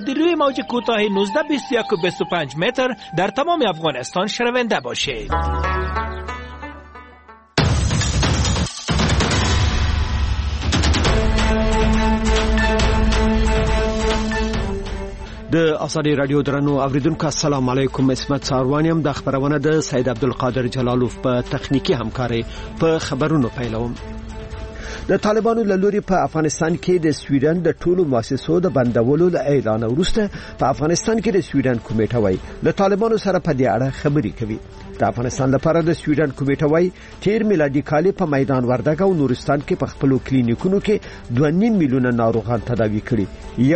در روی موج کوتاه 1921 و 25 متر در تمام افغانستان شنونده باشید. د آزادی رادیو درنو اوریدونکو السلام علیکم. اسمت ساروانیم د خبرونه د سید عبدالقادر جلالوف په تخنیکی همکاري په خبرونو پیلوم. د طالبانو له لوري په افغانستان کې د سویډن د ټولو مؤسسو د بندولو له اعلان وروسته په افغانستان کې د سویډن کمیټه وای له طالبانو سره په دې اړه خبرې کوي. د افغانستان لپاره د سویډن کمیټه وای تیر میلادي کال په میدان وردګ او نورستان کې په خپل کلینیکونو کې 2.5 میلیونه ناروغان تداوي کړي.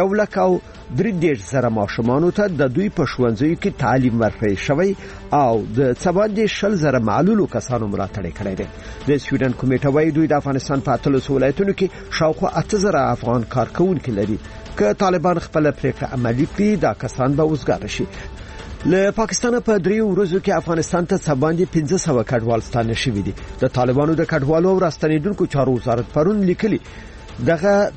1,300,000 ماشومانو ته د دوی په ښوونځیو کې تعلیم ورکړی شوی او د 14,000 معلولو کسانو ملاتړ کړی دی. د سویډن کمیټه وای دوی د افغانستان په 13 ولایتونو کې شاوخوا 8,000 افغان کارکونکي لري. که طالبان خپل پریکړه عملي کړي دا کسان به وزګار شي. له پاکستان په 3 ورځو کې افغانستان ته سباندې 1500 کډوال ستانه شوي دي. د طالبانو د کډوالو او راستنیدونکو چارو وزارت پرون لیکلي دغه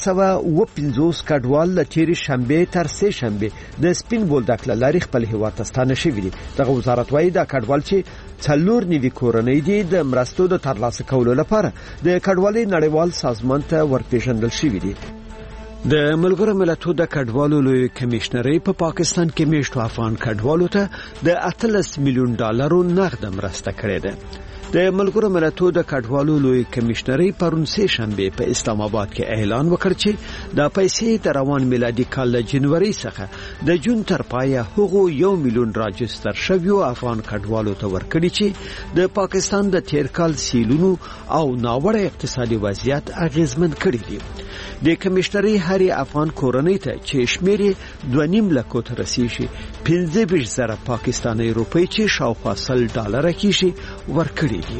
1550 کډوال له تیرې شنبه تر سه شنبه د سپین بولدک لاري خپل هیواد ته ستانه شوي دي. دغه وزارت وايي دا کډوال چې 4 نوي کورنۍ دي د مرستو د ترلاسه کولو لپاره د کډوالۍ نړیوال سازمان ته ورپېژندل شوي دي. د ملګرو ملتونو د کډوالو لوی کمشنري په پاکستان کې میشتو افغان کډوالو ته د 18 میلیون ډالرو نغد مرسته کړې ده. د ملګرو ملتونو د کډوالو لوی کمشنري پرون سه شنبه په اسلام آباد کې اعلان وکړ چې د پیسې د روان میلادي کال له جنوري څخه د جون تر پایه هغو 1 میلیون راجستر شویو افغان کډوالو ته ورکړي چې د پاکستان د تیر کال سیلونو او ناوړه اقتصادي وضعیت اغیزمن کړي دي. د کمشنري هرې افغان کورنۍ ته چې شمیر 2.5 لک ته رسیدي 15,000 پاکستاني روپۍ چې شاوخوا $100 کېږي ورکړي دي.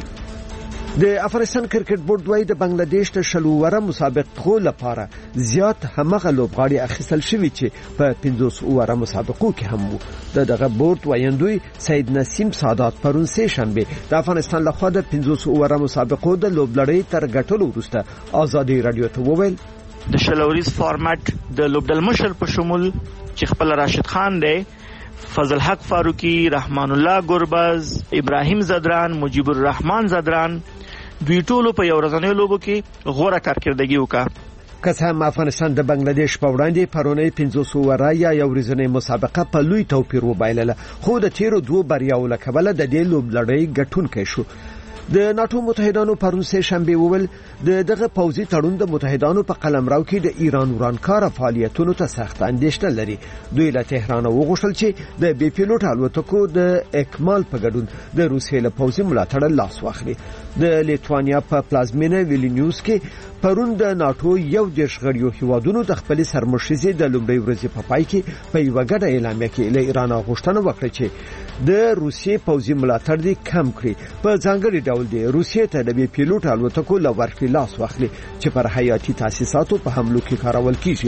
د افغانستان کرکټ بورډ وايي د بنگلاديش د شلووره مسابقو لپاره زیات همغه لوبغاړي اخیستل شوي چې په 15 اوره مسابقو کې هم وو. دغه بورډ وایندوی سید نسیم سادات پرون سه شنبه د افغانستان لخوا د 15 اوره مسابقو د لوبلړۍ تر ګټلو وروسته آزادی رادیو ته وویل د شلوریز فارمټ د لوبډل مشر په شمول چې خپل راشد خان دی، فضل حق فاروقی، رحمان الله گربز، ابراهیم زدران، مجیب الرحمن زدران دوی ټولو په یو ورځنۍ لوبو کې غوره کارکردګي وکړه. که څه هم افغانستان د بنگلاديش په وړاندې پرونی 15 اوره یا یو ورځنۍ مسابقه په لوی توپیر وبایلله، خو د تیرو دوه بریاو له کبله د دې لوبلړۍ ګټونکی شو. د ناتو متحدانو پرون سه شنبه وویل دغه پوځي تړون د متحدانو په قلمرو کې د ایران ورانکار فعالیتونو ته سخت اندېښنه لري. دوی له تهران وغوښتل چې د بي پیلوټ الوتکو د اکمال په ګډون د روسیې له پوځي ملاتړ لاس واخلي. د لیتوانیا په پلازمینه ویلنیوس کې پرون د ناتو یو دیش غړیو هیوادونو د خپل سرمشرزي د لومړۍ ورځې په پای کې په یو غډه اعلامیه کې له ایران غوښتنه وکړه چې د روسیې پوځي ملاتړ دې کم کړي. په ځانګړي ډول دی روسیې ته د بي پیلوټ الوتکو له ورکړې لاس واخلي چې پر حیاتي تاسیساتو په حملو کې کارول کیږي.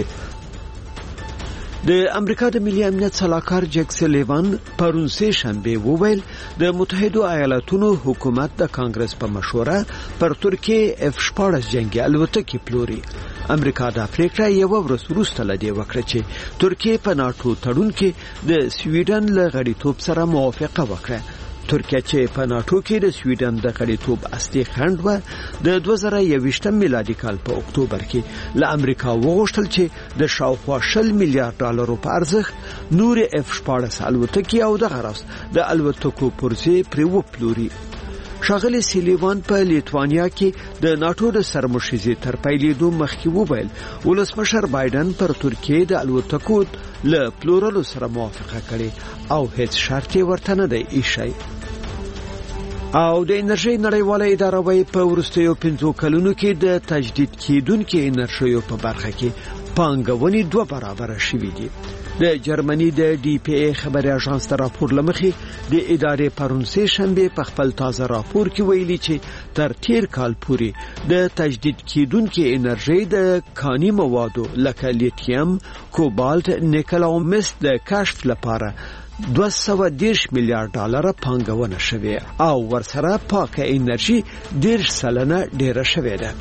د امریکا د ملي امنیت صلاحکار جک سلیوان پرون سه شنبه وویل د متحده ایالاتونو حکومت د کانګرس په مشوره پر ترکیه F-14 جنگي الوتکې پلوري. امریکا د افریقا یو ورځ وروسته لدی وکړه چې ترکیه په ناتو تړون کې د سویډن له غړیتوب سره موافقه وکړه. ترکیه چې په ناتو کې د سویډن د غړیتوب اصلي خنډ و د 2021 میلادي کال په اکتوبر کې له امریکا وغوښتل چې د شاوخوا $100 میلیارډ په ارزښت نور F-14 الوتکې او د غرض د الوتکو پرزې پر وپلوري. شاغلی سلیوان په لیتوانیا کې د ناتو د سرمشرزي تر پیلېدو مخکې وویل ولسمشر بایدن پر ترکیه د الوتکو له پلورلو سره موافقه کړې او هیڅ شرط ورته نه دی ایښی. او د انرژي نړیواله اداره وايي په وروستیو 15 کلونو کې د تجدید کېدونکو انرژیو په برخه کې پانګونې 2 برابر شوې دي. د جرمني د ډي پی ای خبري اژانس تر راپور لمخې د ادارې پرون سه شنبه په خپل تازه راپور کې ویلي چې تر تیر کال پورې د تجدید کېدونکو انرژي د کاني موادو لکه لیتیم، کوبالت، نیکل او مس د کشف لپاره $210 میلیارډ پانګونه شوه او ورسره پاکه انرژي 10% ډیره شوه ده.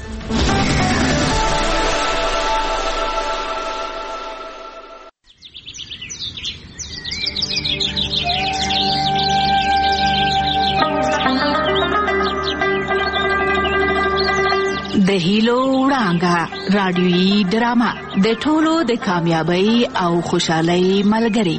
هیلو وړانګه رادیویي ډرامه د ټولو د کامیابی او خوشحالۍ ملګری.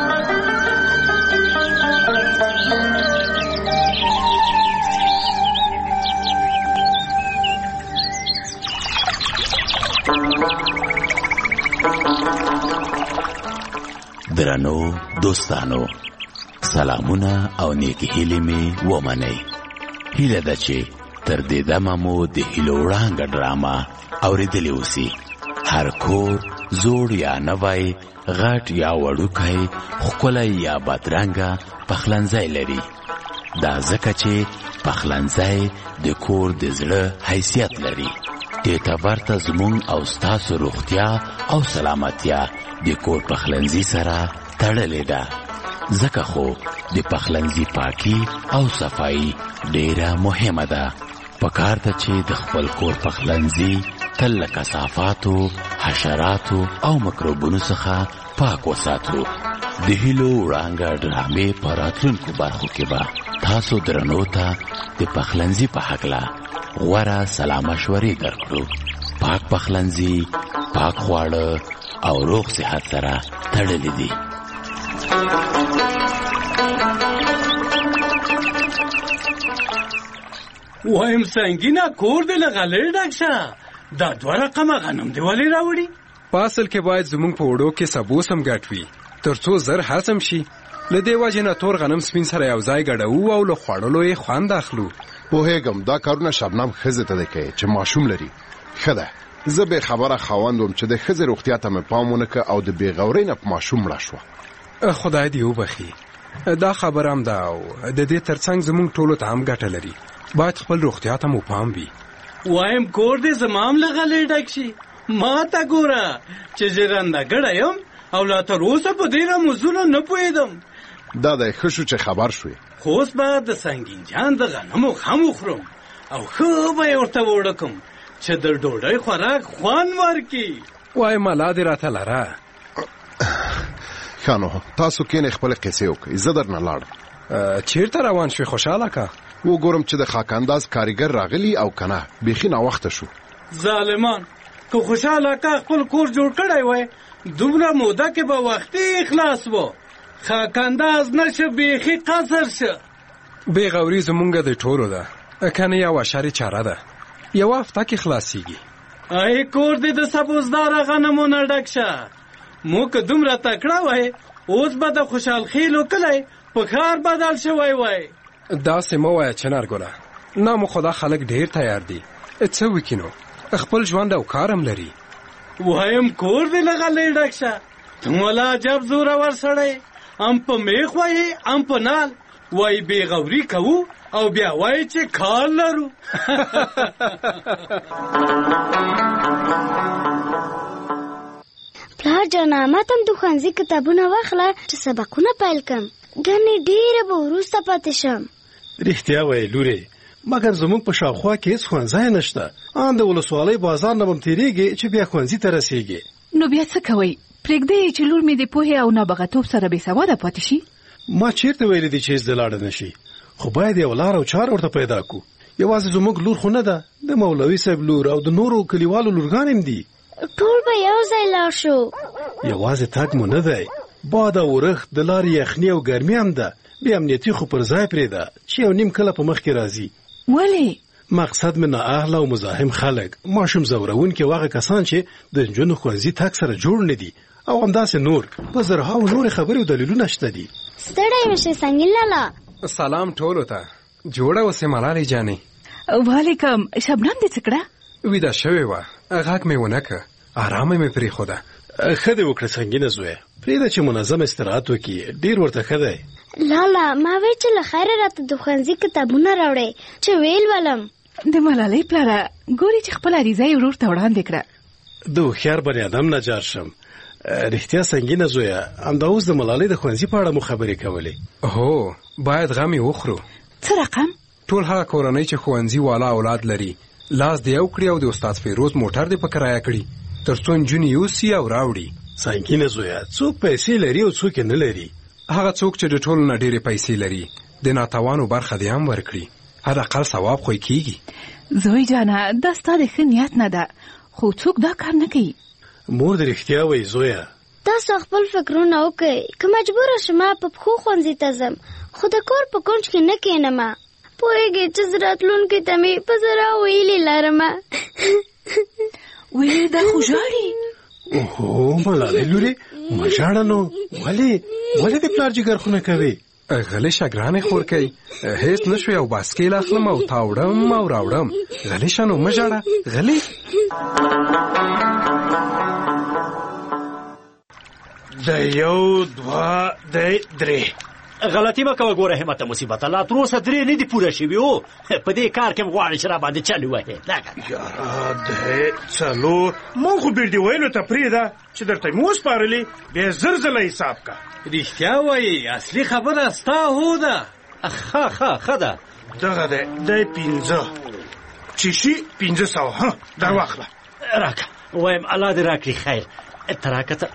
درنو دوستانو، سلامونه او نیکی هیلې مې ومنئ. هیله ده چې تر دې دمه مو د هیلو وړانګه ډرامه اورېدلې اوسي. هر کور زوړ یا نوی، غټ یا وړوکی، ښکلی یا بدرنګه پخلنځی لري. دا ځکه چې پخلنځی د کور د زړه حیثیت لري. دې ته ورته زموږ او ستاسو روغتیا او سلامتیا د کور پخلنځي سره تړلې ده. ځکه خو د پخلنځي پاکي او صفایي ډیره مهمه ده. پکار ده چې د خپل کور پخلنځي تل له کثافاتو، حشراتو او مکروبونو څخه پاک وساتو. د هیلو وړانګه ډرامې په راتلونکو برخو کې به تاسو درنو ته د پخلنځي په هکله غوره سلا مشورې درکړو. پاک پخلنځي، پاک خواړه او روغ صحت سره تړلې دي. وایم سنگینه کور دې له غلې ډک شه. دا 2 رقمه غنم دی ولې راوړي؟ په اصل کې باید زمونږ په وړو کې سبوس هم ګټ وي تر څو زر هضم شي. له دې وجې نه تور غنم سپین سره یو ځای ګډوو او له خوړلو یې خوند اخلو. پوهېږم دا کارونه شبنم ښځې ته دی کوي چې ماشوم لري. ښه ده، زه به خبره خاوند وم چې د ښځې روغتیا ته مې پام ونه کړ او د بېغورۍ نه په ماشوم مړه شوه. خدای دې وبخي. دا خبره هم ده او د دې ترڅنګ زمونږ ټولو ته هم ګټه لري. باید خپل روغتیا ته مو پام وي. وایم کور دې زما هم له غلې ډک شي. ما ته ګوره چې ژرنده ګړی یم او لا تر اوسه په دې رموزونو نه پوهېدم. دا دی ښه شو چې خبر شوې. خو اوس به د سنګین جان د غنمو خم وخورم او ښه به یې ورته وړکم چې د ډوډۍ خوراک خوند ورکړي. وای ملا دې راته لره. ښه نو تاسو کینې خپلې قصې وکړئ، زه درنه لاړم. چیرته روان شوې خوشحاله که؟ وګورم چې د خاکانداز کاریګر راغلی او کنه. بیخي ناوخته شو. ظالمان که خوشحاله که خپل کور جوړ کړی وای دومره موده کې به وختي خلاص و. خاکانداز نشه بیخي قصر شه. بېغوري زمونږ د ټولو ده، کنه یو اشارې چاره ده. یو هفته کې خلاصیږي. ای کور دې د سبوزداره غنمو نه ډک شه. مو که دومره تکړه وای اوس به د خوشحال خیلو کلی په ښار بدل شوی وای. داسې مه وایه چنارګله. نه مو خدا خلک ډېر تیار دي. څه وکړي نو؟ خپل ژوند او کار هم لري. وایم کور دې له غلې ډک شه. ته مولا عجب زورور سړی. ام په میخ وایي ام په نال. وای بېغوري کوو او بیا وایي چې کار لرو. پلار جانه ما ته هم د ښوونځي کتابونه واخله چې سبقونه پیل کړم. ګنې ډېره به وروسته پاتې شم. رښتیا وایې لورې، مګر زموږ په شاوخوا کې هېڅ ښوونځی نشته. ان د ولسوالۍ بازار نه به م تېرېږې چې بیا ښوونځي ته رسېږې. نو بیا څه کوئ؟ پرېږدئ چې لور مې د پوهې او نابغتوب سره بې سواده پاتې شي؟ ما چیرته ویلي دي چې هېڅ د لاړه نه شي، خو باید یو لار او چار ورته پیدا کړو. یوازې زموږ لور خو نه ده، د مولوي صاحب لور او د نورو کلیوالو لورګانې هم دي. ټول به یو ځای لاړ شو. یوازې تګ مو نه دی، باد او ورښت د لارې یخني او ګرمي هم ده. بې امنیتي خو پر ځای پرېږده چې یو نیم کله په مخ کې راځي. ولې؟ مقصد مې نااهله او مزاحم خلک، ماشوم ځوروونکي او هغه کسان چې د نجونو ښوونځي تګ سره جوړ نه دي او همداسې نور په زرهاو نورې خبرې او دلیلونه شته دي. ستړی مشې سنګین لالا. سلام ټولو ته. جوړه اوسې ملالۍ جانې. وعلیکم. شبنم دې څه کړه؟ ویده شوې وه، غږ مې ونه کړه، ارامه مې پرېښوده. ښه دې وکړه سنګینه زویه، پرېږده چې منظم استراحت وکړي، ډېر ورته ښه دی. لالا ما وی چې له خیره راته د ښوونځي کتابونه راوړئ چې ویل ولم. د ملالۍ پلاره ګوري چې خپل عریضه یې ورور ته وړاندې کړه. د هوښیار بني ادم نه جار شم. رښتیا سنګینه زویه، همدا اوس د ملالۍ د ښوونځي په اړه مو خبرې کولې. هو باید غم یې وخورو. څه رقم؟ ټول هغه کورنۍ چې ښوونځي والا اولاد لري لاس دې یو کړي او د استاد فیروز موټر دې په کرایه کړي تر څو نجونې یوسي او راوړي. سنګینه زویه، څوک پیسې لري او څوک یې نه لري. هغه څوک چې د ټولو نه ډېرې پیسې لري د ناتوانو برخه دې هم ورکړي. حداقل ثواب خو کیږي. زوی جانه دا ستا د ښه نیت نه ده، خو څوک دا کار نه کوي. مور د رښتیا وایي زویه. تاسو خپل فکرونه وکړئ. که مجبوره شم په پښو ښوونځي ته ځم، خو د کور په کونج کې نه کښېنم. پوهېږې چې زه راتلونکي ته مې په زړه ویلې لرم. ویې دا خو ژاړي. اوهو ملالۍ لورې مه ژاړه نو. ولې د پلار جګر خو نه کوې؟ غلی شه ګرانې خورکۍ، هېڅ نه شو. یو باسکیل اخلم او تاوړم او راوړم. غلی شه نو مه ژاړه. غلی د یو دوه د درې. غلطي مه کوه ګوره همته مصیبته، لا تر اوسه 3 نه دي پوره شوي. او په دې کار کې غواړې چې را باندې چل ووهې. یاره د 4 مونږ خو بیرډي ویلو ته پرېږده چې درته مې وسپارلې، بیا زر ځله حساب کا. رښتیا وایي، اصلي خبره ستا هو ده. ښه ده. دغه دی 15 چې شي 1500. ها دا واخله راکه. وایم الله دې راکړي خیر. ته راکته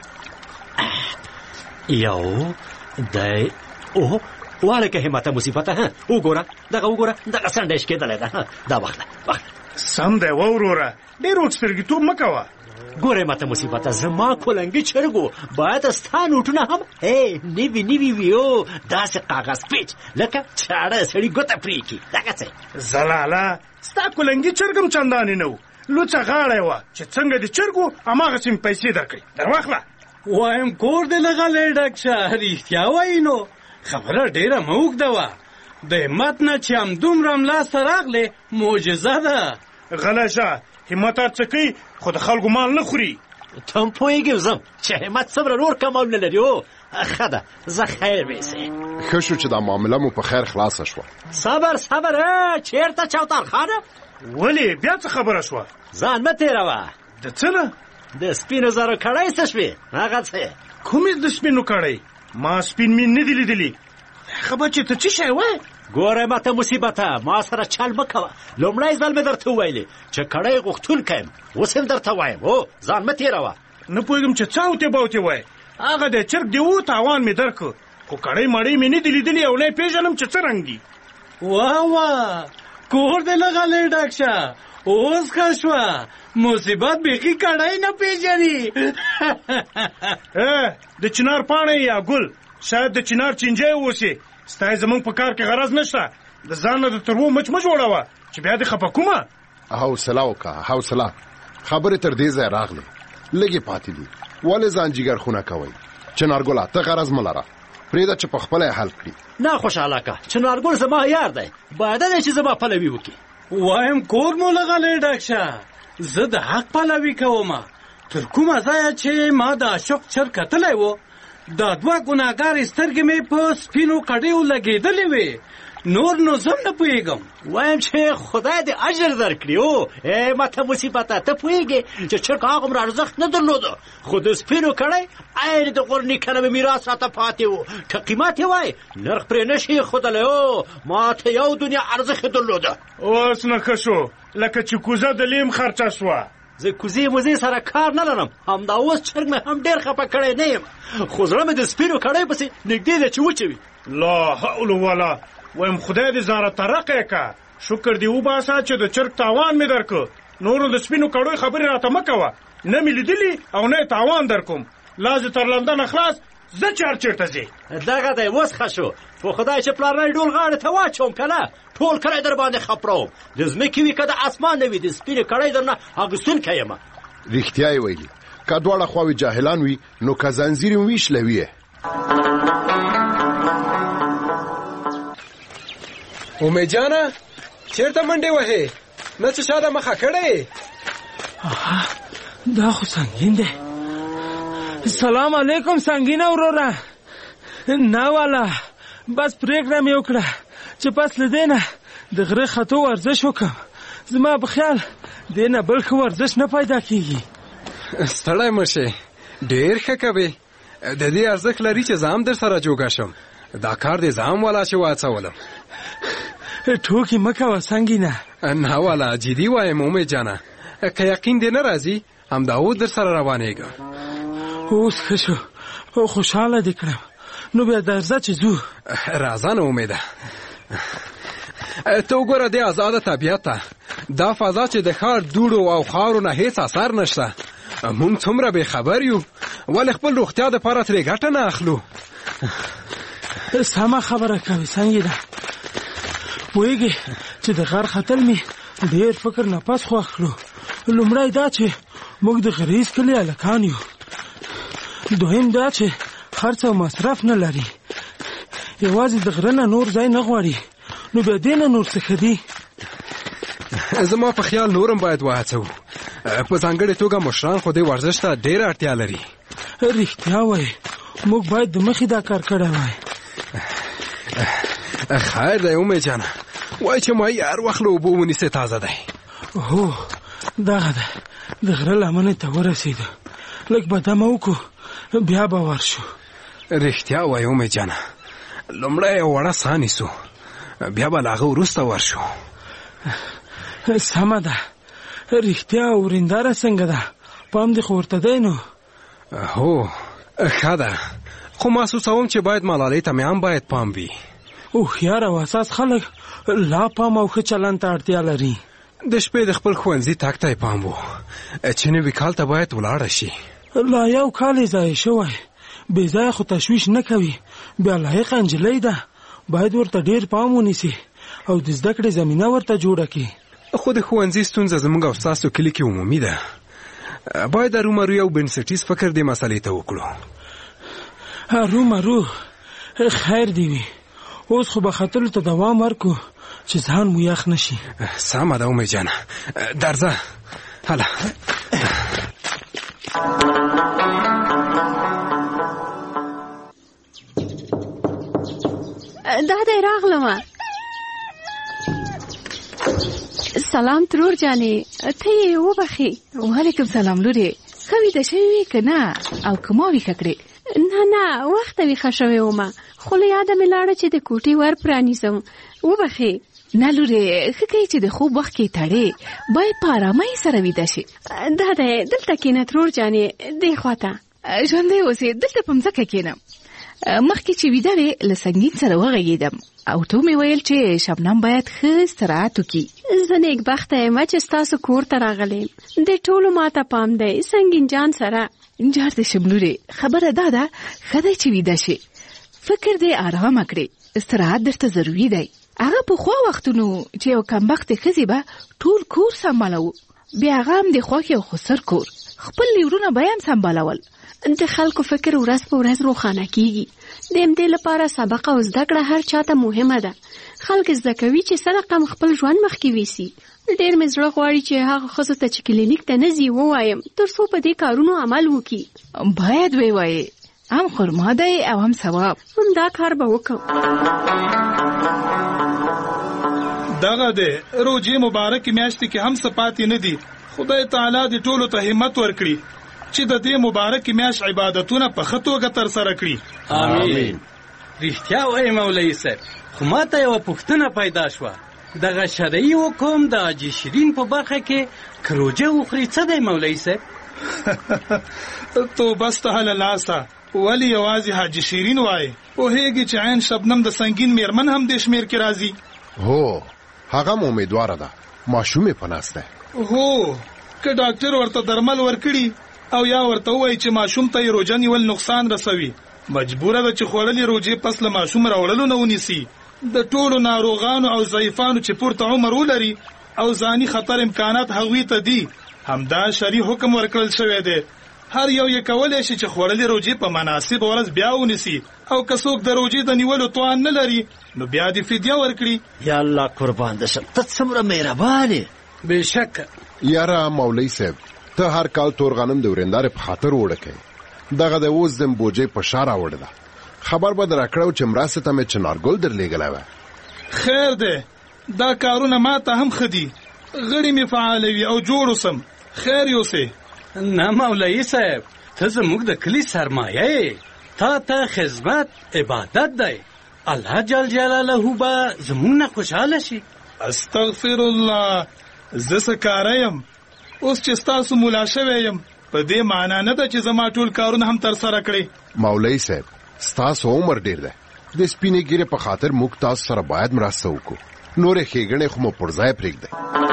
یو دی. اوه واله که همته مصیبته. ها وګوره دغه سنډیش کېدلی ده. دا واخله. سم دی وروره، ډېر وکسترګیتوب مه کوه. ګوره ماته مصیبته، زما کولنګي چرګو باید ستا نوټونه هم نوي وي. او داسې کاغذ پیچ لکه چاړه سړي ګوته پرې کړي. دغه څه زلاله ستا کولنګي چرګ هم چندانې نه و، لوڅه غاړه یې وه چې څنګه د چرګو هماغسې مې پیسې درکړې. در واخله. وایم کور دې لغلی ډک شه. رښتیا وایي نو خبره ډېره مه اوږده وه. د همت نه چې همدومره ملاسته راغلې معجزه ده. غلی شه، همت هر څه کوي خو د خلکو مال نه خوري. ته هم پوهېږم زم چې همت څومره نور کمالونه لري. او ښه ده، زه خیر ویسې. ښه شو چې دا معامله مو په خیر خلاصه شوه. صبر چېرته چوتار خانه؟ ولې بیا څه خبره شوه؟ ځان مه تېروه. د څه نه؟ د سپینو زرو کړۍ څه شوې؟ هغه څه؟ کومې د سپینو کړۍ؟ ما سپین مین نه دي لیدلي. خبر چې ته څه شی وایې؟ ګوره ماته مصیبته، ما سره چل مه کوه. لومړی ځل مې درته وویلې چې کړۍ غوښتونکی یم، اوس هم درته وایم. او ځان مه تېروه. نه پوهېږم چې څه اوتې باوتې وایې. هغه د چرګ دی و تاوان مې درکړ، خو کړۍ مړۍ مې نه دي لیدلي او نه یې پېژنم چې څه رنګ دي. واه کور دې لغلی ډک شه. اوس ښه شوه. مصیبت بیخي کړۍ نه پېژني. د چنار پاڼې یا ګل، شاید د چنار چینجی اوسې. ستا یې زمونږ په کار کې غرض نشته. د ځان نه د ترو مچ مه جوړوه چې بیا دې خفه کومه. حوصله وکړه، حوصله. خبرې تر دې ځای راغلې، لږې پاتې دي. ولې ځان جګر خونه کوئ؟ چنارګله ته غرض مه لره، پرېږده چې پخپله یې حل کړي. نه خوشحاله که چنارګل زما یار دی، باید دی چې زما پلوي وکړي. وایم کور مو لغلی ډک شه. زه د حق پلوي کوم. تر کومه ځایه چې ما د اشوق چر کتلی و، دا 2 ګناهګارې سترګې مې په سپینو کډیو لګېدلې وې. نور نو زم نه پوهېږم. وایم چې خدای دې اجر درکړي. او ماته مصیبته، ته پوهېږې چې چرګ هغومره ارزښت نه درلوده، خو د سپینو کړی عین د غورنیکه نه مې میراث راته پاتې و. که قیمت یې وای نرخ پرې نه شي ښودلی. او ماته یو دنیا ارزښت درلوده. اوس نه ښه شو، لکه چې کوزه د لیم خرچه شوه. زه کوزې موزې سره کار نه لرم. همدا اوس چرګ مې هم ډېر خفه کړی نه یم، خو زړه مې د سپینو کړی پسې نږدې دی چې وچوي. لا حول ولا. وایم خدای دې ځان راته رقی که. شکر دې وباسه چې د چرګ تاوان مې درکړ. نورو د سپینو کړیو خبرې راته مه کوه. نه مې لیدلي او نه یې تاوان در کوم. لا زه تر لندنه خلاص، زه چې هر چېرته ځې. دغه دی اوس ښه شو. خو خدای چې پلارنی ډول غاړې ته واچوم که نه، ټول کلی در باندې خپروم. د ځمکې وي که د اسمان نه وي، د سپینې کړۍ در نه اخیستونکی یم. رښتیا یې ویلي، که دواړه خواوې جاهلان وي نو که زنځیر یې ویشلوي یې. امید جانه چېرته منډې وهې؟ نه چې شاده مخه کړې. دا خو سنګین دی. سلام علیکم سنګینه وروره. نه والا بس پرېکړه مې وکړه چې پس له دې نه د غره ختو ورزش وکړم. زما په خیال دې نه بل ښه ورزش نه پیدا کېږي. ستړی مه شې، ډېر ښه کوې. د دې ارزښت لري چې زه هم در سره جوګه شم. دا کار دې زه هم والا چې واڅولم. ټوکې مه کوه سنګینه. نه والا جدي وایم امید جانه، که یقین دې نه راځي همدا اوس در سره روانېږم. اوس ښه شو، خوشحاله دې کړم. نو بیا درځه چې ځو. راځه نو امیده. ته وګوره دې آزاده طبیعت ته دا فضا چې د ښار دوړو او خاورو نه هیڅ اثر نشته مونږ څومره بې خبر یو ولې خپل روغتیا دپاره ترې ګټه نه اخلو سمه خبره کوي سنګینه پوهېږې چې د غر ختل مې ډېر فکر نه پس خوښ کړو لومړی دا چې موږ د غریز کلي هلکان یو دویم دا چې خرڅ او مصرف نه لري یوازې د غره نه نور ځای نه غواړي نو بیا دې نه نور څه ښه دي زما په خیال نورم باید وهڅوو په ځانګړې توګه مشران خو دې ورزش ته ډېره اړتیا لري رښتیا وایي موږ باید د مخې دا کار کړی وای خیر دی امید جانه وایي چې ماهي هر وخت له اوبو ونیسې تازه دی هو دغه ده د غره لمنې ته ورسېدو لږ به دمه وکړو بیا به ورشو رښتیا وایي امید جانه لومړی یو وړه ساه نیسو بیا به له هغه وروسته ورشو سمه ده رښتیا ورېنداره څنګه ده پام دې خو ورته دی نو هو ښه ده خو محسوسوم چې باید ملالۍ ته مې هم باید پام وي هوښیار او حساس خلک لا پام او ښه چلند ته اړتیا لري د شپې د خپل ښوونځي تګ ته یې پام و چې نوي کال ته باید ولاړه شي لا یو کال یې ضایع شوی بې ځایه خو تشویش نه کوي بیا لایقه نجلۍ ده باید ورته ډېر پام ونیسي او د زده کړې زمینه ورته جوړه کړي خو د ښوونځي ستونزه زموږ او ستاسو کلي کې عمومي ده باید ارومرو یو بنسټیز فکر دې مسلې ته وکړو ارومرو خیر دی وي اوس خو به ختلو ته دوام ورکو چې ځان مو یخ نشي سمه ده امید جانه درځه هله دا دی راغلمه سلام ترور جانې ته یې وبخې وعلیکم سلام لورې ښه ویده شوې وې که نه او که ما ویښه کړې نه وخته ویښه شوې ومه خو له یاده مې لاړه چې د کوټې ور پرانیزم وبخې نه لورې ښه کوي چې د خوب وخت کې تړې باید په ارامۍ سره ویده شي دا دی دلته کښېنه ترور جانې دې خواته ژوندی اوسې دلته په مځکه کښېنم مخکې چې ویده وې له سنګین سره وغږېدم او تو مې ویل چې شبنم باید ښه استراحت وکړي زه نیکبخته یم چې ستاسو کور ته راغلی د ټولو ماته پام دی سنګین جان سره جار دې شم لورې خبره دا ده ښه دی چې ویده شي فکر دې ارامه کړې استراحت درته ضروري دی هغه پخوا وختونو چې یو کمبختې ښځې به ټول کور سنبالوو بیا هغه هم د خوښې او خسر کور خپل لیورونه به یې هم سنبالول د خلکو فکر ورځ په ورځ روښانه کیږي د همدې لپاره سبق او زده کړه هر چاته مهمه ده خلک زده کوي چې څه رقم خپل ژوند مخکې ویسي ډېر مې زړه غواړي چې هغه ښځو ته چې کلینیک ته نه ځي ووایم تر څو په دې کارونو عمل وکړي باید وی وایې هم خرما دی او هم ثواب همدا کار به وکړم دغه دی روژې مبارکې میاشتې کې هم څه پاتې نه دي خدای تعالی دې ټولو ته همت ورکړي چې د دې مبارکې میاشت عبادتونه په ښه توګه ترسره کړي آمین رښتیا وایې مولوي صاحب خو ما ته یوه پوښتنه پیدا شوه دغه شرعي حکم د حاجي شیرین په برخه کې که روژه وخوري څه دی مولوي صاحب توبه سته له لاسه ولې یوازې حاجي شیرین وایې پوهېږي چې عین شبنم د سنګین میرمن هم دې شمېر کې راځي هو هغه هم امیدواره ده ماشوم یې په ناست دی هو که ډاکټر ورته درمل ورکړي او یا ورته وایي چې ماشوم ته یې روژه نیول نقصان رسوي مجبوره ده چې خوړلې روژې پس له ماشوم راوړلو نه ونیسي د ټولو ناروغانو او ضعیفانو چې پورته عمر ولري او ځاني خطر امکانات هغوی ته دي همدا شرعي حکم ورکړل شوی دی هر یو یې کولی شي چې خوړلې روژې په مناسب ورځ بیا ونیسي او که څوک د روژې د نیولو توان نه لري نو بیا دې فدیه ورکړي یا الله قربان دې شم ته څومره مهربان یې بېشکه یاره مولوي صاحب ته هر کال تور غنم د ورېندارې په خاطر وړه کوې دغه د اوس د بوجۍ په شا راوړې ده خبر به در کړو چې مرستې ته مې چنارګل درلېږلی وه خیر دی دا کارونه ما ته هم ښه دي غړي مې فعالوي او جوړ اوسم خیر یوسې نه مولوي صاحب ته زموږ د کلي سرمایه یې تا ته خدمت عبادت دی الله جل جلاله به زموږ نه خوشحاله شي استغفر الله زه څه کاره یم اوس چې ستاسو مولا شوی یم په دې معنا نه ده چې زما ټول کارونه هم ترسره کړي مولوي صاحب ستاسو عمر ډیر دی د سپینې ګیرې په خاطر موږ تاسو سره باید مرسته وکړو نورې ښېګڼې خو مو پر ځای پرېږدئ.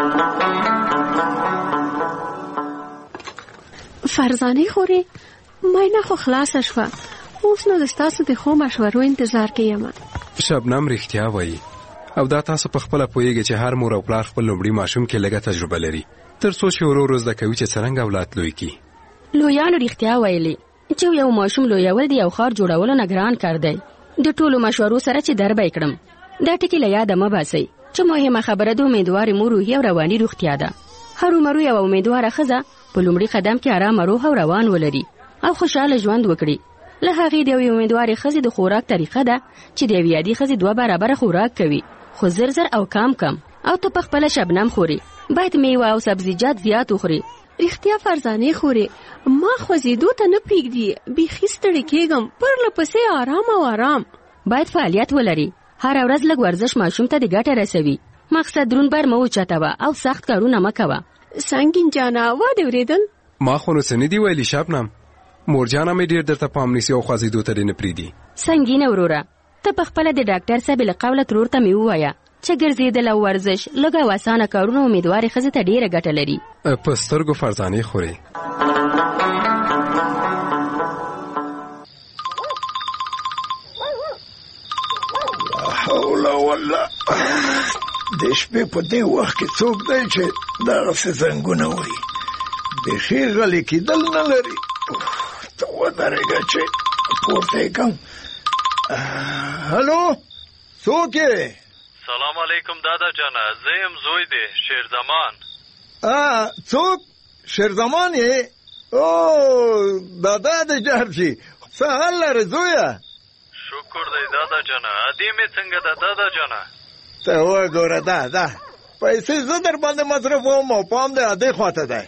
فرزانه خورې مینه خو خلاصه شوه، اوس نو د ستاسو د ښو مشورو انتظار کې یم. شبنم رښتیا وایي او دا تاسو په خپله پوهیږئ چې هر مور او پلار خپل لومړي ماشوم کې لږه تجربه لري تر څو چې ورو ورو زده کوي چې څرنګه اولاد لوی کړي. لویانو رښتیا ویلي چې یو ماشوم لویول د یو ښار جوړولو نه ګران کار دی. د ټولو مشورو سره چې در به یې کړم دا ټکي له یاده مه باسئ چې مهمه خبره د امیدوارې مور روحي او رواني روغتیا ده. هرومرو یوه امیدواره ښځه په لومړي قدم کې ارامه روح او روان ولري او خوشحاله ژوند وکړي. له هغې د یوې امیدوارې ښځې د خوراک طریقه ده چې د یوې عادي ښځې 2 برابره خوراک کوي، خو زر زر او کم کم. او ته په خپله شبنم خوري، باید میوه او سبزیجات زیات وخوري. رښتیا فرزانه خورې ما خوځېدو ته نه پرېږدي، بیخي ستړې کېږم، پرله پسې آرام او آرام. باید فعالیت ولري، هر ورځ لږ ورزش ماشوم ته د ګټه رسوي. مقصد درون بر مه اوچتوه او سخت کارونه مه کوه. سنګین جانه واده اورېدل؟ ما خو نو څه نه دي ویلي شبنم، مور جانه مې ډېر درته پام نیسي او خوځېدو ته دې نه پرېږدي. سنګینه وروره، ته په خپله د ډاکټر صاحب له قوله ترور ته مې ووایه چې ګرځېدل او ورزش لږ او اسانه کارونه امیدوارې ښځې ته ډېره ګټه لري. په سترګو فرزانې خورې. لا حول ولا د شپې په دې وخت کې څوک دی چې دغسې زنګونه وهي؟ بیخي غلی کېدل نه لري. ته ودرېږه چې پورته یې کړم. هلو څوک یې؟ سلام علیکم دادا جانه، زه یم زوی دی شیرزمان. څوک؟ شیرزمان یې؟ او دادا دې جار شي. څه حال لرې زویه؟ شکر دی دادا جانه. ادې مې څنګه ده دادا جانه؟ ته وګوره دا پیسې زه در باندې مصرفوم او پام دې ادې خواته دی.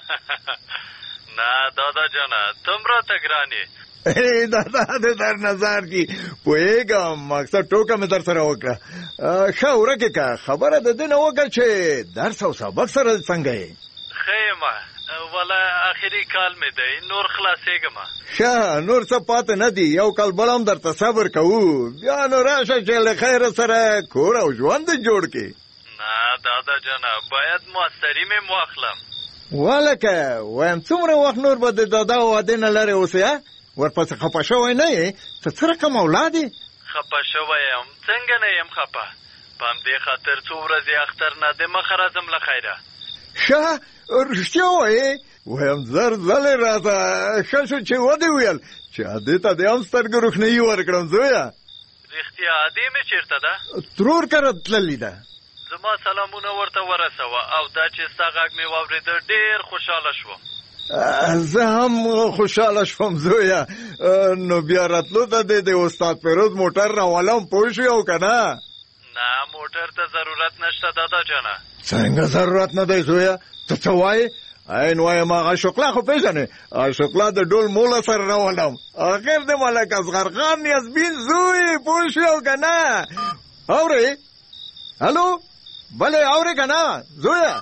نه دادا جانه ته م راته ګران یې. دادا دې در نظر کي پوهېږم، مقصد ټوکه مې در سره وکړه. ښه ورکې که خبره د دې نه وکړه چې درس او سبق سره څنګه یې؟ ښه یم ولا آخري کال مې دی، نور خلاصېږم. ښه نور څه پاتې نه دي، یو کال بل هم درته صبر کوو، بیا نو راشه چې له خیره سره کور او ژوند دې جوړ کړي. نه دادا جانه باید ماستري مې واخلم. ولکه وایم څومره وخت نور به د دادا او ادې نه لرې اوسې؟ ورپسې خفه شوی نه یې؟ ته څه رقم اولاد یې؟ خفه شوی یم، څنګه نه یم خفه؟ په همدې خاطر څو ورځې اختر نه د مخه راځم له خیره. ښه رښتیا وایې؟ وایم زر ځلې راته ښه شو چې ودې ویل چې ادې ته دې هم سترګو روښنایي ورکړم. زویه رښتیا ادې مې چېرته ده؟ ترور کره تللې ده. زما سلامونه ورته ورسوه او دا چې ستا غږ مې واورېده ډېر خوشحاله شوم. زه هم خوشحاله شوم زویه. نو بیا راتلو ته د استاد فیروز موټر راولم پوه شوې او که نه؟ نه موټر ته ضرورت نشته دادا جانه. څنګه ضرورت نه دی زویه؟ ته څه وایې؟ این وایم هغه شکلا خو پېژنې؟ شکلا د ډول موله سره راولم. آخر د ملک اصغر خان نیازبین زوی پوه شوې او که نه؟ اورې؟ هلو بلې اورې که نه زویه؟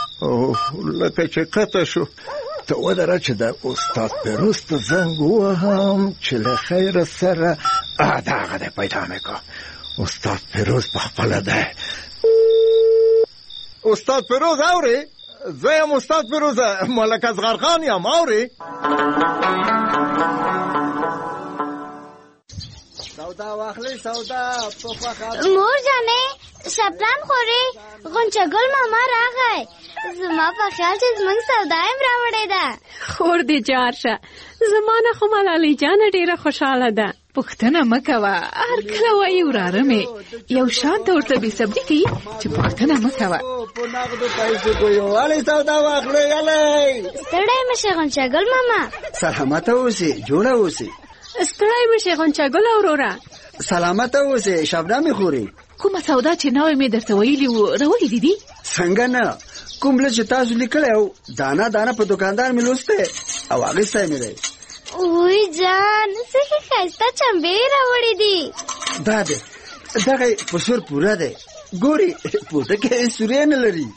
لکه چې قطع شو. ته ودره چې د استاد فیروز ته زنګ ووهم چې له خیره سره دغه دی پیدا مې کړه. استاد فیروز په خپله دی. استاد فیروز اورې؟ زه یم استاد فیروز ملک اصغر خان یم. اورې؟ سودا واخلې سودا په خوخه. مور جانې شبنم خورې غونچه ګل ماما راغی. زما په خیال چې زموږ سودا یې راوړې ده. خور دې جار شه، زما نه خو ملالۍ جانه ډېره خوشحاله ده. پوښتنه مه کوه، هر کله وایي وراره مې یو شان ته ورته بېصبري کوي چې پوښتنه مه کوه. په نغدو پیسو کویو والې سودا واخلې یالې. ستړی مه شې غونچه ګل ماما. سلامته اوسې، جوړه اوسې. ستړی مه شې غونچه ګله وروره. سلامته اوسې شبنمې خورې. کومه سودا چې نوی مې درته ویلي وو راولې دي؟ څنګه نه، کوم لږ چې تاسو لیکلی او دانه دانه په دوکاندار مې لوستی او اخیستی مې دی. وی جان څه ښایسته چمبې راوړې دي. دا دی دغه په سور پوره دی. ګورې پوته کې سورې نه لري.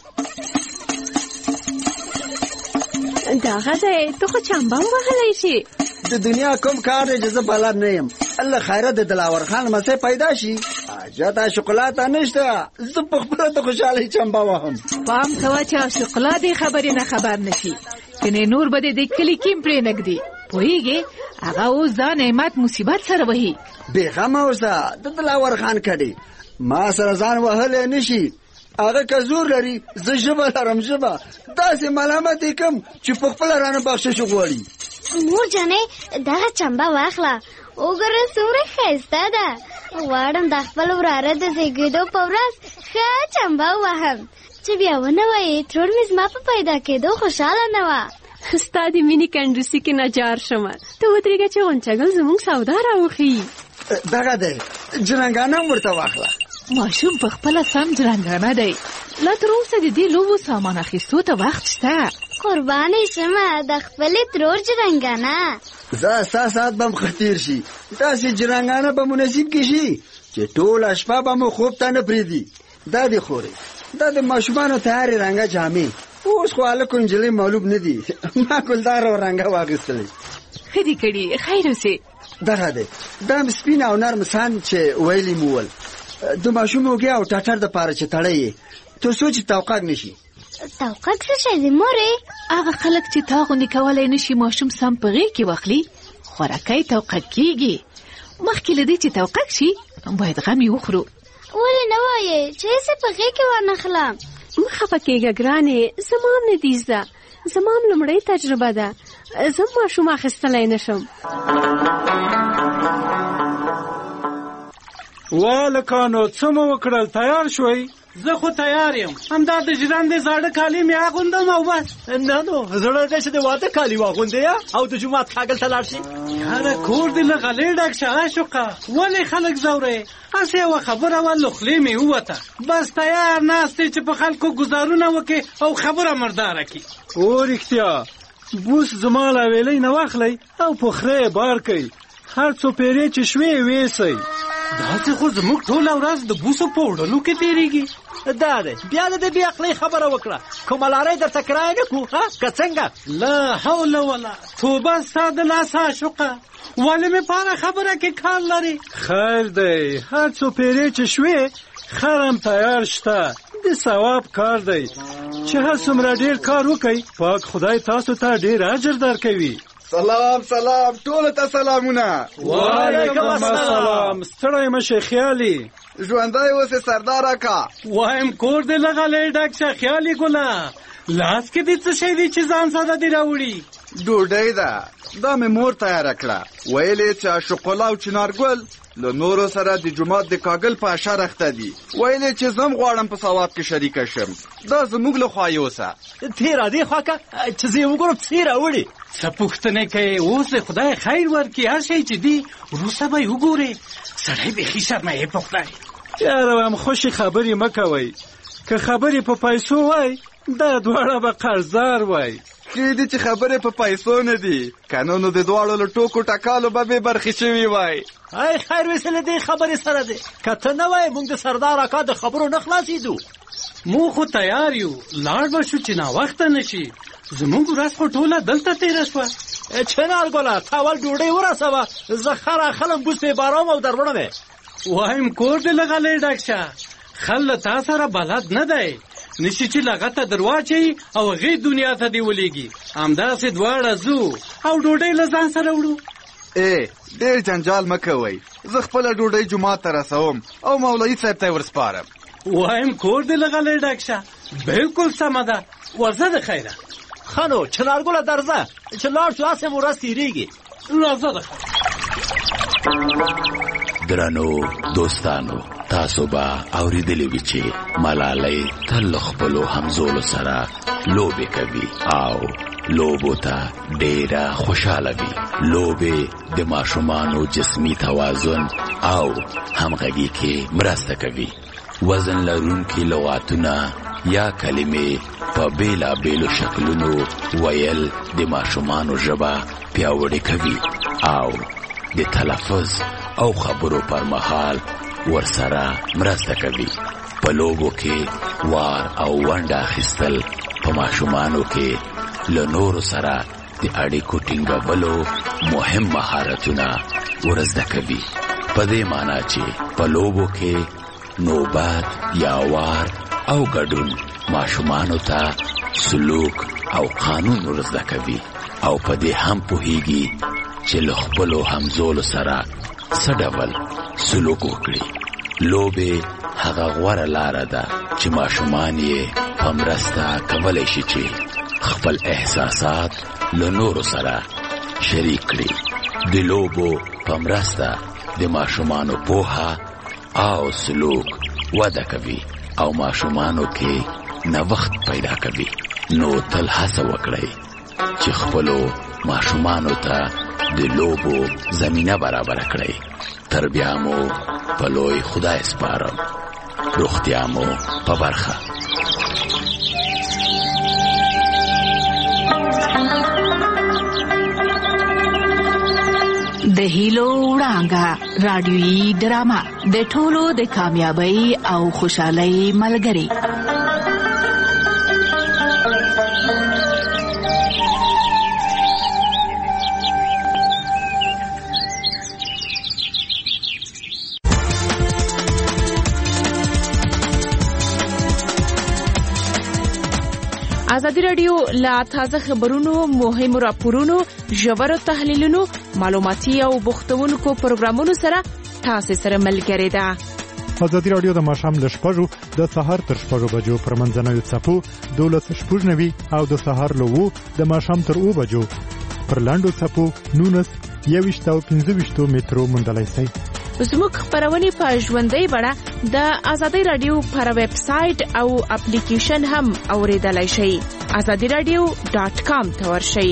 دغه دی ته خو چمبه هم وهلی شي. د دنیا کوم کار دی چې زه بلد نه یم. الله خیره د دلاور خان مسی پیدا شي جاته شکلاته نشته زه په خپله د خوشحالۍ چمبه وهم پام کوه چې شکلا دې خبرې نه خبر نشي کنې نور به د کلي کیم پرې نږدي پوهېږې هغه اوس دا نعمت مصیبت سره وهي بېغمه اوسه د دلاور خان کډې ما سره ځان وهلی نشي هغه که زور لري زه ژبه لرم ژبه داسې ملامت یې کم چې په خپله رانه بخشش وغواړي مور جانې دغه چمبه واخله وګوره څومره ښایسته ده غواړم د خپل وراره د زیږېدو په ورځ ښه چمبه ووهم چې بیا ونه وایې ترور مې زما په پیدا کېدو خوشحاله نه وه ستا د مینې کنډوسي کې نجار شمه ته ودرېږه چې غونچګل زموږ سودا راوښیي دغه دی جرنګانه هم ورته واخله ماشوم په خپله سم جرنګانه دی لا تر اوسه د دې لوبو سامان اخیستو ته وخت شته قربانې شمه د خپلې ترور جرنګانه زه ستا ساعت به م ښه تېر شي داسې جرنګانه به مو نصیب کې شي چې ټوله شپه به مو خوب ته نه پرېږدي دا دې خورې دا د ماشومانو تیارې رنګه جامې اوس خو هلک و نجلۍ معلوم نه دي ما ګلدار او رنګه واخیستلی ښه دې کړي خیر اوسې دغه دی دا م سپین او نرم سان چې ویلي مو ول د ماشوم اوږې او ټټر دپاره چې تړی یې تر څو چې توقق نه شي توقق څه شی دی مورې هغه خلک چې تا غوندې کولی نه شي ماشوم سم په غېږ کې واخلي خوراکی توقق کېږي مخکې له دې چې توقق شي باید غم یې وخورو ولې نه وایې چې هسې په غېږ کې وانخلم مه خفه کېږه ګرانې زما هم نه دي زده زما هم لومړۍ تجربه ده زه هم ماشوم اخیستلی نه شم والکانو څه مو وکړل تیار شوئ زه خو تیار یم همدا د ژرندې زاړه کالي مې اغوندم او بس نه نو زړه دی چې د واده کالي واغوندې او د جومات کاږل ته لاړ شي یاره کور دې له غلې ډک شه عاشقه ولې خلک ځورې هسې یوه خبره وه له خولې مې ووته بس تیار ناست چې په خلکو ګزارونه وکړي او خبره مرداره کړي او رښتیا بوس زما له ویلۍ نه واخلئ او په خره یې بار کوئ هر څو پیرې چې شوې ویسئ داسې خو زموږ ټوله ورځ د بوسو په وړلو کې تېرېږي دا دی بیا د دې بې عقلۍ خبره وکړه کومه لارۍ درته کرایه نه کړو که څنګه لا حول ولا توبه ستا د لاسه عاشقه ولې مې په هره خبره کې کار لري خیر دی هر څو پیرې چې شوې خر هم تیار شته د ثواب کار دی چې هر څومره ډېر کار وکئ پاک خدای تاسو ته ډېر اجر درکوي سلام ټولو ته سلامونه وعلیکم السلام ستړی مشه خیالي ژوندی اوسې سردار اکا وایم کور دې له غلې ډک شه خیالي ګله لاس کې دې څه شی دی چې ځان ساده دې راوړي ډوډۍ ده دا مې مور تیاره کړه ویلې چې عاشقالله او چنارګل له نورو سره د جومات د کاږل په اشر اخته دي ویلې چې زه هم غواړم په ثواب کې شریکه شم دا زموږ له خوا یوسه ته راځې خواکه چې زه یې وګورم څه راوړي څه پوښتنې کوې اوس دې خدای خیر ورکړي هر شی چې دی وروسته به یې وګورې سړی بیخي شرموي په خدای یاره وایم خوشې خبرې مه کوئ که خبرې په پیسو وای دا دواړه به قرضدار وای کېدې چې خبرې په پیسو نه دي که نه نو د دواړو له ټوکو ټکالو به بې برخې شوي وای ای خیر ویسې له دې خبرې سره دی که ته نه وای موږ د سردار اکا د خبرو نه خلاصېدو موږ خو تیار یو لاړ به شو چې ناوخته نه شي زموږ ورځ خو ټوله دلته تېره شوه چنارګله تا ول ډوډۍ ورسوه زه خر اخلم بوس پې بارم او در وړم وایم کور دې له غلې ډک شه خل له تا سره بلد نه دی نشي چې لغته درواچي او هغې دنیا ته دې ولېږي همداسې دواړه ځو او ډوډۍ له ځان سره وړو ډېر جنجال مه کوئ زه خپله ډوډۍ جومات ته رسوم او مولوي صاحب ته یې ورسپارم وایم کور دې له غلې ډک شه بلکل سمه ده ورځه د خیره ښه نو چنارګله درځه چې لاړ شو هسې مو ورځ تېرېږي راځه د خیره درنو دوستانو تاسو به اوریدلی وي چې ملالۍ تل له خپلو همزولو سره لوبې کوي او لوبو ته ډېره خوشحاله وي لوبې د ماشومانو جسمي توازن او همغږي کې مرسته کوي وزن لرونکي لغاتونه یا کلمې په بېلابېلو شکلونو ویل د ماشومانو ژبه پیاوړې کوي او د تلفظ او خبرو پر مهال ورسره مرسته کوي په لوبو کې وار او ونډه اخیستل په ماشومانو کې له نورو سره د اړیکو ټینګولو مهم مهارتونه ورزده کوي په دې معنی چې په لوبو کې نوبت یا وار او ګډون ماشومانو ته سلوک او قانون ورزده کوي او په دې هم پوهیږي چې له خپلو همزولو سره څه ډول سلوک وکړي. لوبې هغه غوره لاره ده چې ماشومان یې په مرسته کولی شي چې خپل احساسات له نورو سره شریک کړي. د لوبو په مرسته د ماشومانو پوهه او سلوک وده کوي او ماشومانو کې نوښت پیدا کوي. نو تل هڅه وکړئ چې خپلو ماشومانو ته د لوبو زمینه برابر کړئ. تربیه مو په لوی خدای سپارم، روغتیا مو په برخه. د هیلو وړانګه رادیویي ډرامه د ټولو د کامیابی او خوشحالۍ ملګری. ازادي راډیو لا تازه خبرونو، مهمو راپورونو، ژورو تحلیلونو، معلوماتي او بوختونکو پروګرامونو سره تاسو سره ملګری ده. ازادي راډیو د ماښام له 6 د سهار تر 6 بجو پر منځنوي څپو 12:90 او د سهار له 2 د ماښام تر 2 بجو پر لاندو څپو 19 21 او 25 مترو موندلای شئ. زموږ خبرونه په ژوندۍ بڼه د ازادي رادیو پر ویب سټ او اپلیکیشن هم اوریدلای شئ. azadiradio.com ته ورشئ.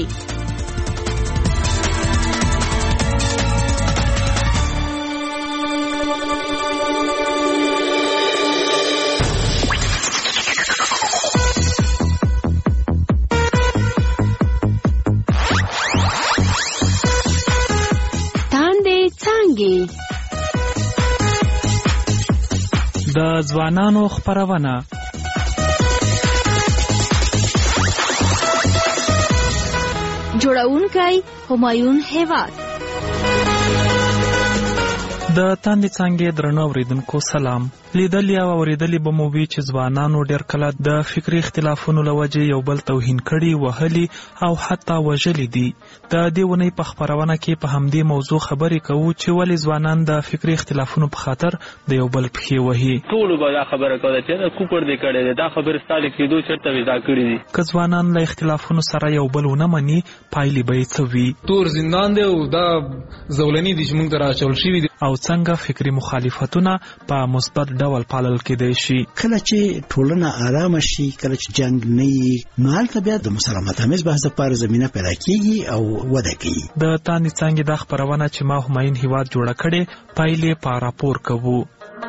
د ځوانانو خبرونه جوړونکی همایون هیواد. د تاندې څانګې درنو اوریدونکو سلام. لیدلې او اوریدلې به مو وي چې ځوانانو ډېر کله د فکري اختلافونو له وجې یو بل توهین کړي، وهلي او حتی وژلي دي. د دې ونې په خبرونه کې په همدې موضوع خبرې کوو چې ولې ځوانان د فکري اختلافونو په خاطر د یو بل پښې وهي. ټولو به دا خبره کوله چې دا کوپر دې کړی دی، دا خبره ستاسو کېدو چېرته ودا کړي دي. که ځوانان له اختلافونو سره یو بل ونه مني، پایلې به یې څه وي؟ تور زندان دی او دا زولنې دي چې موږ ته راچول شوي دي. او څنګه فکري مخالفتونه په مثبت ډول پالل کېدای شي؟ کله چې ټولنه آرامه شي، کله چې جنگ نه وي، نو هلته بیا د مسالمت آمیز بحث لپاره زمینه پیدا کېږي او وده کوي. د تاندې څانګې دا خبرونه چې ما همایون هیواد جوړه کړې، پایلې په راپور کوو.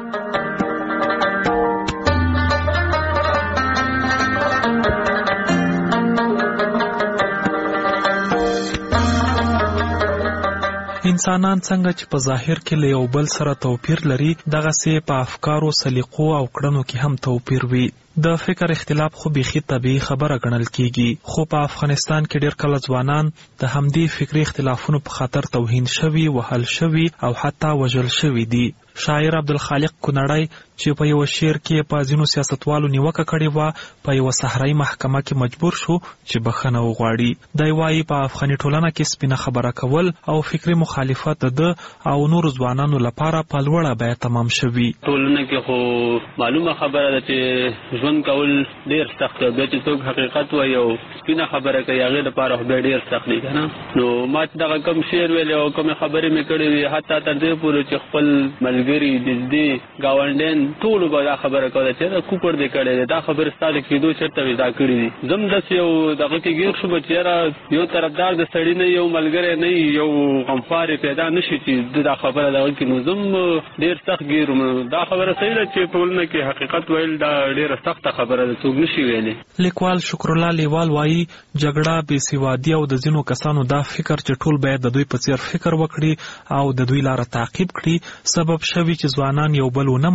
انسانان څنګه چې په ظاهر کې له یو بل سره توپیر لري، دغسې په افکارو، سلیقو او کړنو کې هم توپیر وي. د فکر اختلاف خو بیخي طبیعي خبره ګڼل کېږي، خو په افغانستان کې ډېر کله ځوانان د همدې فکري اختلافونو په خاطر توهین شوي، وهل شوي او حتی وژل شوي دي. شاعر عبدالخالق کونړی چې په یو شعر کې په ځینو سیاستوالو نیوکه کړې وه، په یو صحرایي محکمه کې مجبور شو چې بخښنه وغواړي. دی وایي په افغاني ټولنه کې سپینه خبره کول او فکري مخالفت د او نورو ځوانانو لپاره په لوړه بیه تمام شوي. ټولنه کې خو معلومه خبره ده چې ژوند کول ډېر سخت دی. بیا چې څوک حقیقت وایي او سپینه خبره کوي، هغې لپاره خو بیا ډېر سخت دی که نه. نو ما چې دغه کوم شعر ویلی او کومې خبرې مې کړې وي، حتی تر دې پورې چې خپل ملګري، نږدې ګاونډیان ټولو به دا خبره کوله چې دا کوپر دې کړی دی، دا خبرې ستا د کېدو چېرته ودا کړي دي. زه هم داسې یو دغه کې ګیر شوم چې یاره یو طرفدار د سړي نه، یو ملګری نه، یو غمخوار پیدا نه شي چې دا خبره دغه کې. نو زه هم ډېر سخت ګیر وم. دا خبره صحیح ده چې ټولنه کې حقیقت ویل دا ډېره سخته خبره ده، څوک نه شي ویلی. لیکوال شکرالله لیوال وایي جګړه، بېسوادي او د ځینو کسانو دا فکر چې ټول باید د دوی په څېر فکر وکړي او د دوی لاره تعقیب کړي، سبب شوي چې ځوانان یو بل ونه مني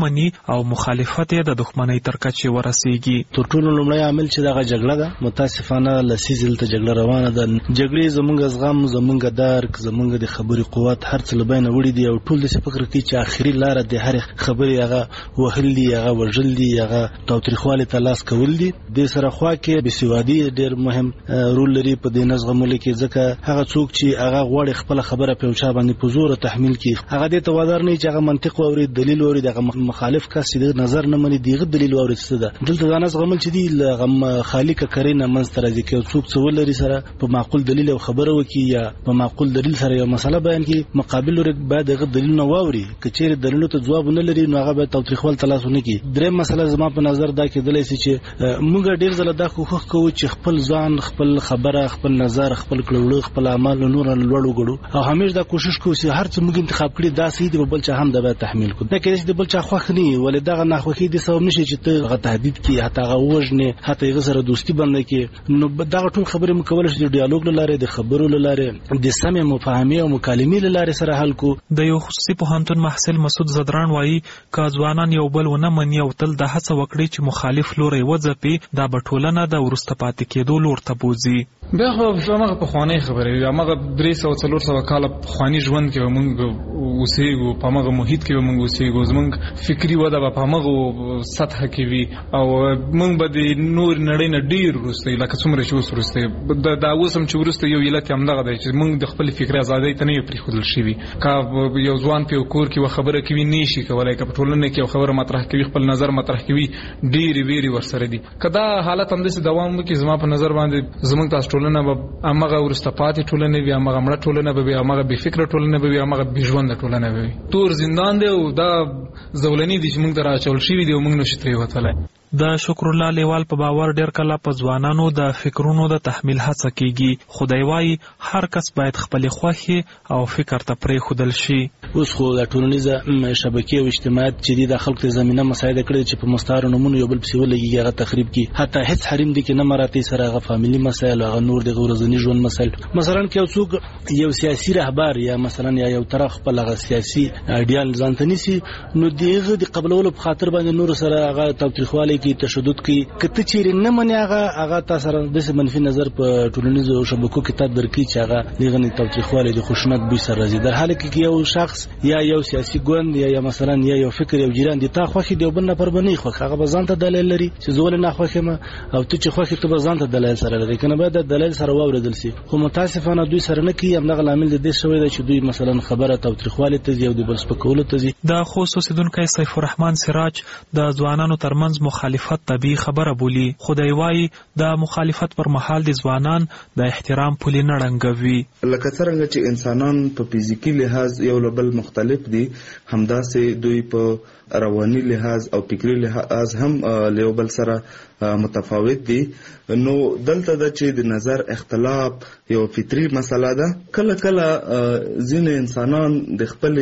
او مخالفت یې د دښمنۍ تر کچې ورسیږي. تر ټولو لومړی عامل چې دغه جګړه ده، متاسفانه لسیزې دلته جګړه روانه ده. جګړې زمونږ زغم، زمونږ درک، زمونږ د خبرې قوت هر څه له بینه وړي دي او ټول داسې فکر کوي چې آخري لاره د هرې خبرې هغه وهل دي، هغه وژل دي، هغه تاوتریخوالي ته لاس کول دي. د سره خوا کې بېسوادي ډېر مهم رول لري په دې نه زغملو کې، ځکه هغه څوک چې هغه غواړي خپله خبره په یو چا باندې په زوره تحمیل کړي، هغه دې ته وادار نه وي چې هغه منطق واوري، دلیل واوري، دغه مخالف کس چې د نظر نه مني دغه دلیل واوري څه ده. دلته دا نه زغمل چې دي له خالي ککرۍ نه منځته راځي چې یو څوک څه ولري سره په معقول دلیل او خبره وکړي یا په معقول دلیل سره یو مسله بیان کړي، مقابل لوري باید هغه دلیل نه واوري. که چیرې دلیلو ته ځواب نه لري نو هغه باید تاوتریخوال ته لاس ونه کړي. درېیم مسله زما په نظر دا کېدلی شي چې موږ ډېر ځله دا کوښښ کوو چې خپل ځان، خپل خبره، خپل نظر، خپل کړه خپل اعمال له نورو نه لوړ وګڼو او همیشه دا کوشش کوو چې هر څه موږ انتخاب کړي دا صحیح دي، بل چا هم دا باید تحمیل کړو. دا کېدای شي د بل چا خوښ نه وي، ولې دغه ناخوښي دې سبب نشي چې ته هغه تهدید کړي، حتی هغه ووژنې، حتی هغه سره دوستي بنده کړي. نو دغه ټول خبرې موږ کولی شو د ډیالوګ له لارې، د خبرو له لارې، د سمې مفاهمې او مکالمې له لارې سره حل کو. د یو خصوصي پوهنتون محصل مسعود زدران وایي که ځوانان یو بل ونه مني او تل د هڅه وکړي چې مخالف لوری وځپي، دا به ټولنه د وروسته پاتې کېدو لور ته بوځي. بیا خو هماغه پخوانۍ خبرې، هماغه 300-400 کاله پخواني ژوند کې به موږ اوسېږو، په هماغه محیط کې به موږ اوسېږو، زموږ فکري وده به په هماغه سطحه کې وي او موږ به د نور نړۍ نه ډېر وروسته لکه څومره چې اوس وروسته دا اوس هم چې وروسته یو علت یې همدغه دی چې موږ د خپل فکري ازادۍ ته نه یو پرېښودل شوي. که یو ځوان په یو کور کې یوه خبره کوي نه شي کولی، که په ټولنه کې یو خبره مطرح کوي، خپل نظر مطرح کوي، ډېرې ویرې ورسره دي. که دا حالت همداسې دوام وکړي زما په نظر باندې زموږ تاسو ټولنه به همغه وروسته پاتې ټولنه وي، همغه مړه ټولنه به وي، همغه بې فکره ټولنه به وي، همغه بې ژونده ټولنه به وي. تور زندان دی او دا زولنې دي چې موږ ته رااچول شوي دي او موږ نشو ترې وتلی. د شکر الله لیوال په باور ډیر کله په ځوانانو د فکرونو د تحمیل هڅه کیږي، خدای وایي هر کس باید خپل خوښي او فکر ته پرېښودل شي. اوس خو د ټولنیزه شبکې او اجتماعات چې دي د خلکو ته زمینه مساعده کړې چې په مستعارو نومونو یو بل پسې ولګي، هغه تخریب کړي. حتی هیڅ حریم دي کې نه مراتې سره هغه فامیلي مسایل، هغه نور د ورځني ژوند مسایل. مثلا که یو څوک یو سیاسي رهبر یا مثلا یو طرف خپل هغه سیاسي ایډیال ځان ته نیسي، نو دغه د قبلولو په خاطر باندې نور سره هغه تاوتریخوالی کی، تشدد کی. کته چیرې نه مني هغه تاسو سره د منفي نظر په ټولنیزو شبکو کې تا درکې چې هغه دغه تاوتریخوالی د خشونت بوی سره راځي. در حاله کې یو شخص یا یو سیاسي ګوند یا مثلا یو فکر یو جیران دي تا خوښي دی بل نه پر باندې خوښ، هغه ځان ته دلیل لري چې زول نه خوښه ما او ته چې خوښي ته ځان ته دلیل سره لري، کنه باید د دلیل سره واوریدل شي. خو متاسفانه دوی سره نه کوي. همدغه عامل د دې شوی دی چې دوی مثلا خبره تاوتریخوالی ته یو د بل سپکولو ته دي. د خصوصي دونکو سیف الرحمن سراج د ځوانانو ترمنځ مخالفت طبيعي خبره بولی. خدای وایي د مخالفت پر مهال د ځوانان د احترام پولې نه ړنګوي. لکه څنګه چې انسانان په فزیکی لحاظ یو له بل مختلف دي، همداسې دوی په رواني لحاظ او فکری لحاظ هم له بل سره متفاوت دي. نو دلته د چې د نظر اختلاف یو فطري مسله ده. کله کله ځینې انسانان د خپل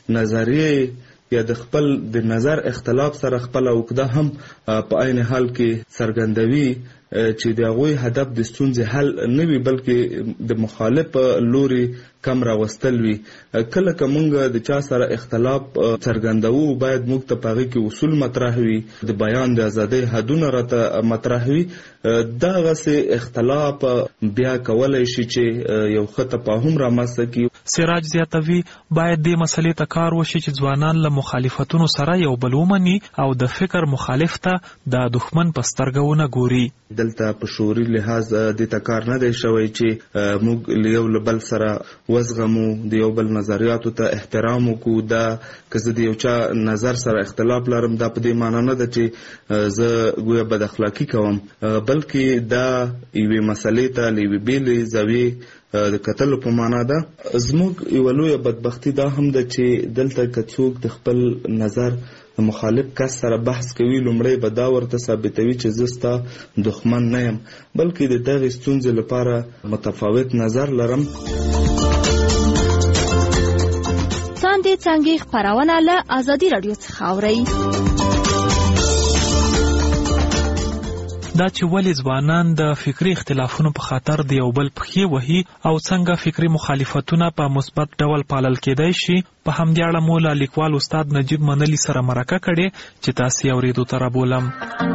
نظریه یا د خپل د نظر اختلاف سره خپل عقده هم په عین حال کې څرګندوي چې د هغوی هدف د ستونزې حل نه وي بلکې د مخالف لوري کم راوستل وي. کله که مونږ د چا سره اختلاف څرګندوو باید موږ ته په هغې کې اصول مطرح وي، د بیان د ازادۍ حدونه راته مطرح وي. دغسې اختلاف بیا کولی شي چې یو ښه تفاهم رامنځته کړي. سراج زیاتوي باید دې مسلې ته کار وشي چې ځوانان له مخالفتونو سره یو بل ومني او د فکر مخالف ته د دښمن په سترګه ونه ګوري. دلته په شعوري لحاظ د ته کار نه دی شوی چې موږ له یو له بل سره وزغمو، د یو بل نظریاتو ته احترام وکړو. دا که زه د یو چا نظر سره اختلاف لرم دا په دې معنی نه ده چې زه ګویا بد اخلاقي کوم، بلکې دا یوې مسلې ته له یوې بېلې زاویې د کتلو په معنا ده. زموږ یوه لویه بدبختي دا هم ده چې دلته که څوک د خپل نظر مخالف کس سره بحث کوي لومړی به دا ورته ثابتوي چې زه ستا دښمن نه یم، بلکې د دغې ستونزې لپاره متفاوت نظر لرم. څانګې خپرونه له ازادي راډیو څخه اورئ. دا چې ولې ځوانان د فکري اختلافونو په خاطر د یو بل پښې وهي او څنګه فکري مخالفتونه په مثبت ډول پالل کېدای شي. په همدې اړه مو له لیکوال استاد نجیب منلي سره مرکه کړې چې تاسې یې اورېدو ته رابولم.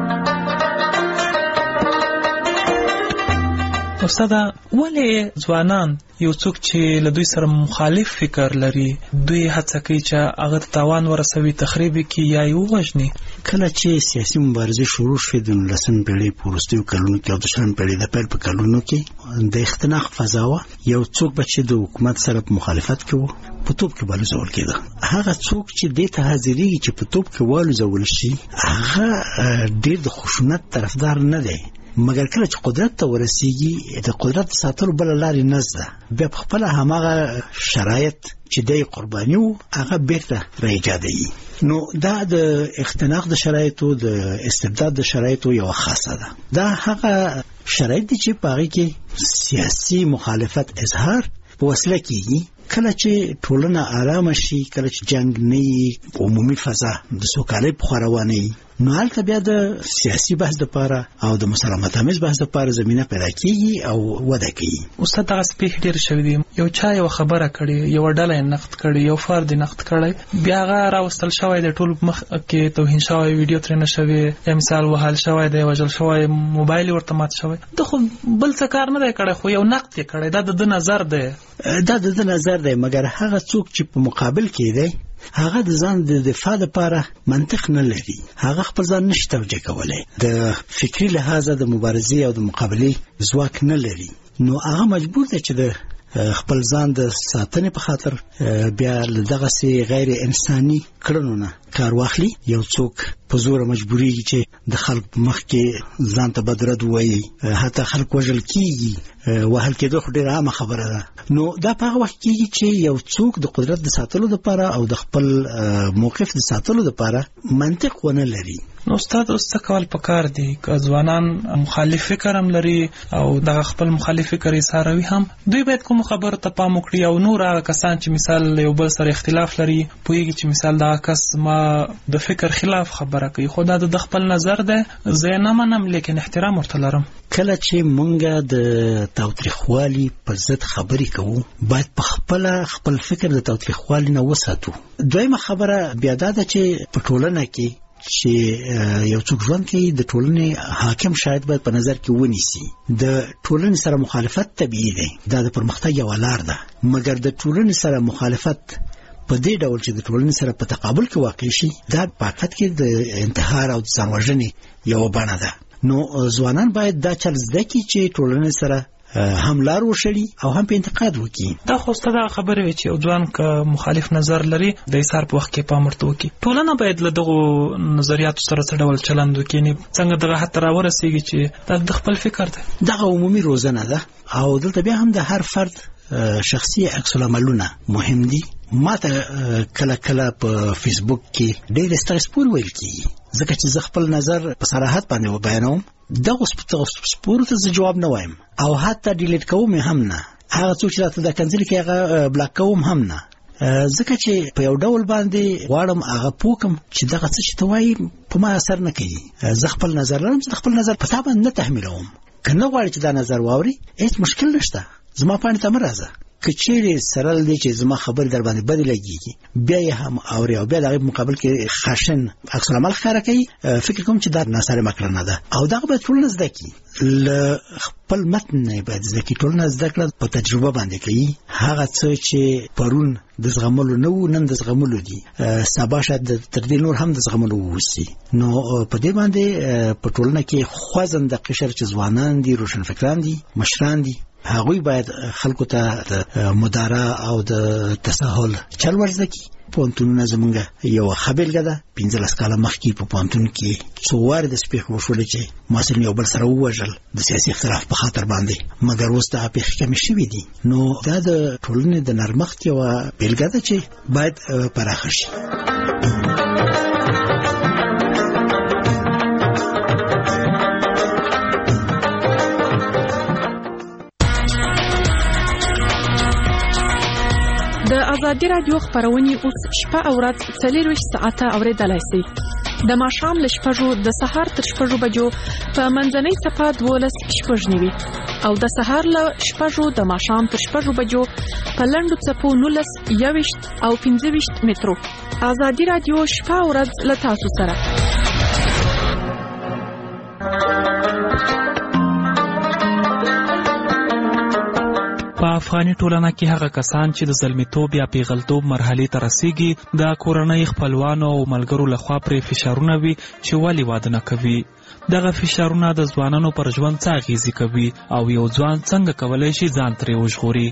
استاده، ولې ځوانان یو څوک چې له دوی سره مخالف فکر لري دوی هڅه کوي چې هغه ته تاوان ورسوي، تخریب کړي یا یې ووژني؟ کله چې سیاسي مبارزې شروع شوې د 19مې پېړۍ په وروستیو کلونو کې او د 20مې پېړۍ د پیل په کلونو کې د اختناق فضا وه. یو څوک به چې د حکومت سره په مخالفت کې و په توپ کې به الوزول کېده. هغه څوک چې دې ته حاضرېږي چې په توپ کې والوزول شي هغه ډېر د خشونت طرفدار نه دی، مګر کله چې قدرت ته ورسیږي د قدرت ساتلو بله لارې نشته، بیا په خپله هماغه شرایط چې دی قرباني و هغه بیرته راایجادوي. نو دا د اختناق د شرایطو د استبداد د شرایطو یوه خاصه ده. دا هغه شرایط دي چې په هغې کې سیاسي مخالفت اظهار په وسیله کېږي. کله چې ټولنه آرامه شي، کله چې جنگ نه وي، عمومي فضا د سوکالۍ په خوا روانه وي، نو هلته بیا د سیاسي بحث دپاره او د مسالمت آمیز بحث دپاره زمینه پیدا کېږي او وده کوي. استاد، دغه پیښې ډېرې شوي دي. یو چا یوه خبره کړې، یوه ډله یې نقد کړې، یو فرد یې نقد کړی، بیا هغه راوستل شوی د ټول مخ کې توهین شوی، ویډیو ترېنه شوی، یا مثال وهل شوی دی، وژل شوی، موبایل یې ورته مات شوی. ده خو بل څه کار نه دی کړی، خو یو نقد یې کړی. دا د ده نظر دی، دا د ده نظر دی. مګر هغه څوک چې په مقابل کې دی هغه د ځان د دفاع لپاره منطق نه لري، هغه خپل ځان نشي توجیه کولی، د فکري لحاظه د مبارزې او د مقابلې ځواک نه لري. نو هغه مجبور دی چې د خپل ځان د ساتنې په خاطر بیا له دغسې غیر انساني کړنو نه کار واخلي. یو څوک په زوره مجبوریږي چې د خلک په مخ کې ځان ته بدرد ووایي، حتی خلک وژل کېږي. وهل کېدو خو ډېره عامه خبره ده. نو دا په هغه وخت کېږي چې یو څوک د قدرت د ساتلو دپاره او د خپل موقف د ساتلو دپاره منطق ونه لري. نو استاد، اوس څه کول پکار دي؟ که ځوانان مخالف فکر هم لري او دغه خپل مخالف فکر اظهاروي هم، دوی باید کومو خبرو ته پام وکړي؟ او نور هغه کسان چې مثال یو بل سره اختلاف لري، پوهېږي چې مثال دغه کس ما د فکر خلاف خبره کوي، خو دا د خپل نظر دی، زه یې نه منم لیکن احترام ورته لرم. کله چې مونږ د تاوتریخوالي پر ضد خبرې کوو باید په خپل فکر د تاوتریخوالي نه وساتو. دویمه خبره بیا دا ده چې په ټولنه کې چې یو څوک ژوند کوي د ټولنې حاکم شاید باید په نظر کې ونیسي. د ټولنې سره مخالفت طبیعي دی، دا د پرمختګ یوه لار ده، مګر د ټولنې سره مخالفت په دې ډول چې د ټولنې سره په تقابل کې واقع شي دا په حقیقت کې د انتحار او د ځان وژنې یوه بڼه ده. نو ځوانان باید دا چل زده کړي چې ټولنې سره هم لار وشړي او هم په انتقاد وکړي. دا خو ستاسو خبره وي چې یو ځوان که مخالف نظر لري د ایثار په وخت کې پام ورته وکړي. ټولنه باید له دغو نظریاتو سره څه ډول چلند وکړي، څنګه دغه حد ته راورسېږي چې دا د خپل فکر دی. دغه عمومي روزنه ده او دلته بیا هم د هر فرد شخصي عکس العملونه مهم دي. ما ته کله کله په فیسبوک کې ډېر سپور ویل کېږي، ځکه چې زه خپل نظر په صراحت باندې وبیانوم. دغه سپورو ته زه جواب نه وایم او حتی ډیلیټ کوم هم نه. هغه څوک چې راته دا کنځلې کوي هغه بلاک کوم هم نه، ځکه چې په یو ډول باندې غواړم هغه پوه کړم چې دغه څه چې ته وایي په ما اثر نه کوي. زه خپل نظر لرم چې خپل نظر په تا باندې نه تحمیلوم. که نه غواړې چې دا نظر واوري هیڅ مشکل نشته، زما پاڼې ته مه راځه. که چیرې سرل دی چې زما خبرې در باندې بدې لګېږي بیا یې هم اوري او بیا د هغې په مقابل کې خشن عکس العمل ښکاره کوي، فکر کوم چې دا ناسالمه کړنه ده او دغه باید ټولنه زده کړي. له خپل متن نه باید زده کړي. ټولنه زده کړه په تجربه باندې کوي. هغه څه چې پرون د زغملو نه وو نن د زغملو دي، سبا شاید تر دې نور هم د زغملو ووسي. نو په دې باندې په ټولنه کې خوځنده قشر چې ځوانان دي، روشنفکران دي، مشران دي، هغوی باید خلکو ته د مدارا او د تساهل چل ورزده کړي. پوهنتونونه زمونږ یوه ښه بېلګه ده. 15 کاله مخکې په پوهنتون کې څو وارې د پېښې وشولې چې محصلین یو بل سره ووژل د سیاسي اختلاف په خاطر باندې، مګر اوس دغه پېښې کمې شوې دي. نو دا د ټولنې د نرمښت یوه بېلګه ده چې باید پراخه شي. د ازادي رادیو خبرونه اوس شپه او ورځ 24 ساعته اوریدلای شئ. د ماښام له 6 د سهار تر 6 بجو په منځنۍ صفه 12:09 او د سهار له 6 د ماښام تر 6 بجو په لنډو څپو 19 21 او 25 مترو. ازادي رادیو شپه او ورځ له تاسو سره. په افغاني ټولنه کې هغه کسان چې د زلمیتوب یا پیغلتوب مرحلې ته رسیږي د کورنۍ خپلوانو او ملګرو لخوا پرې فشارونه وي چې ولې واده نه کوي. دغه فشارونه د ځوانانو پر ژوند څه اغیزې کوي او یو ځوان څنګه کولی شي ځان ترې وژغوري.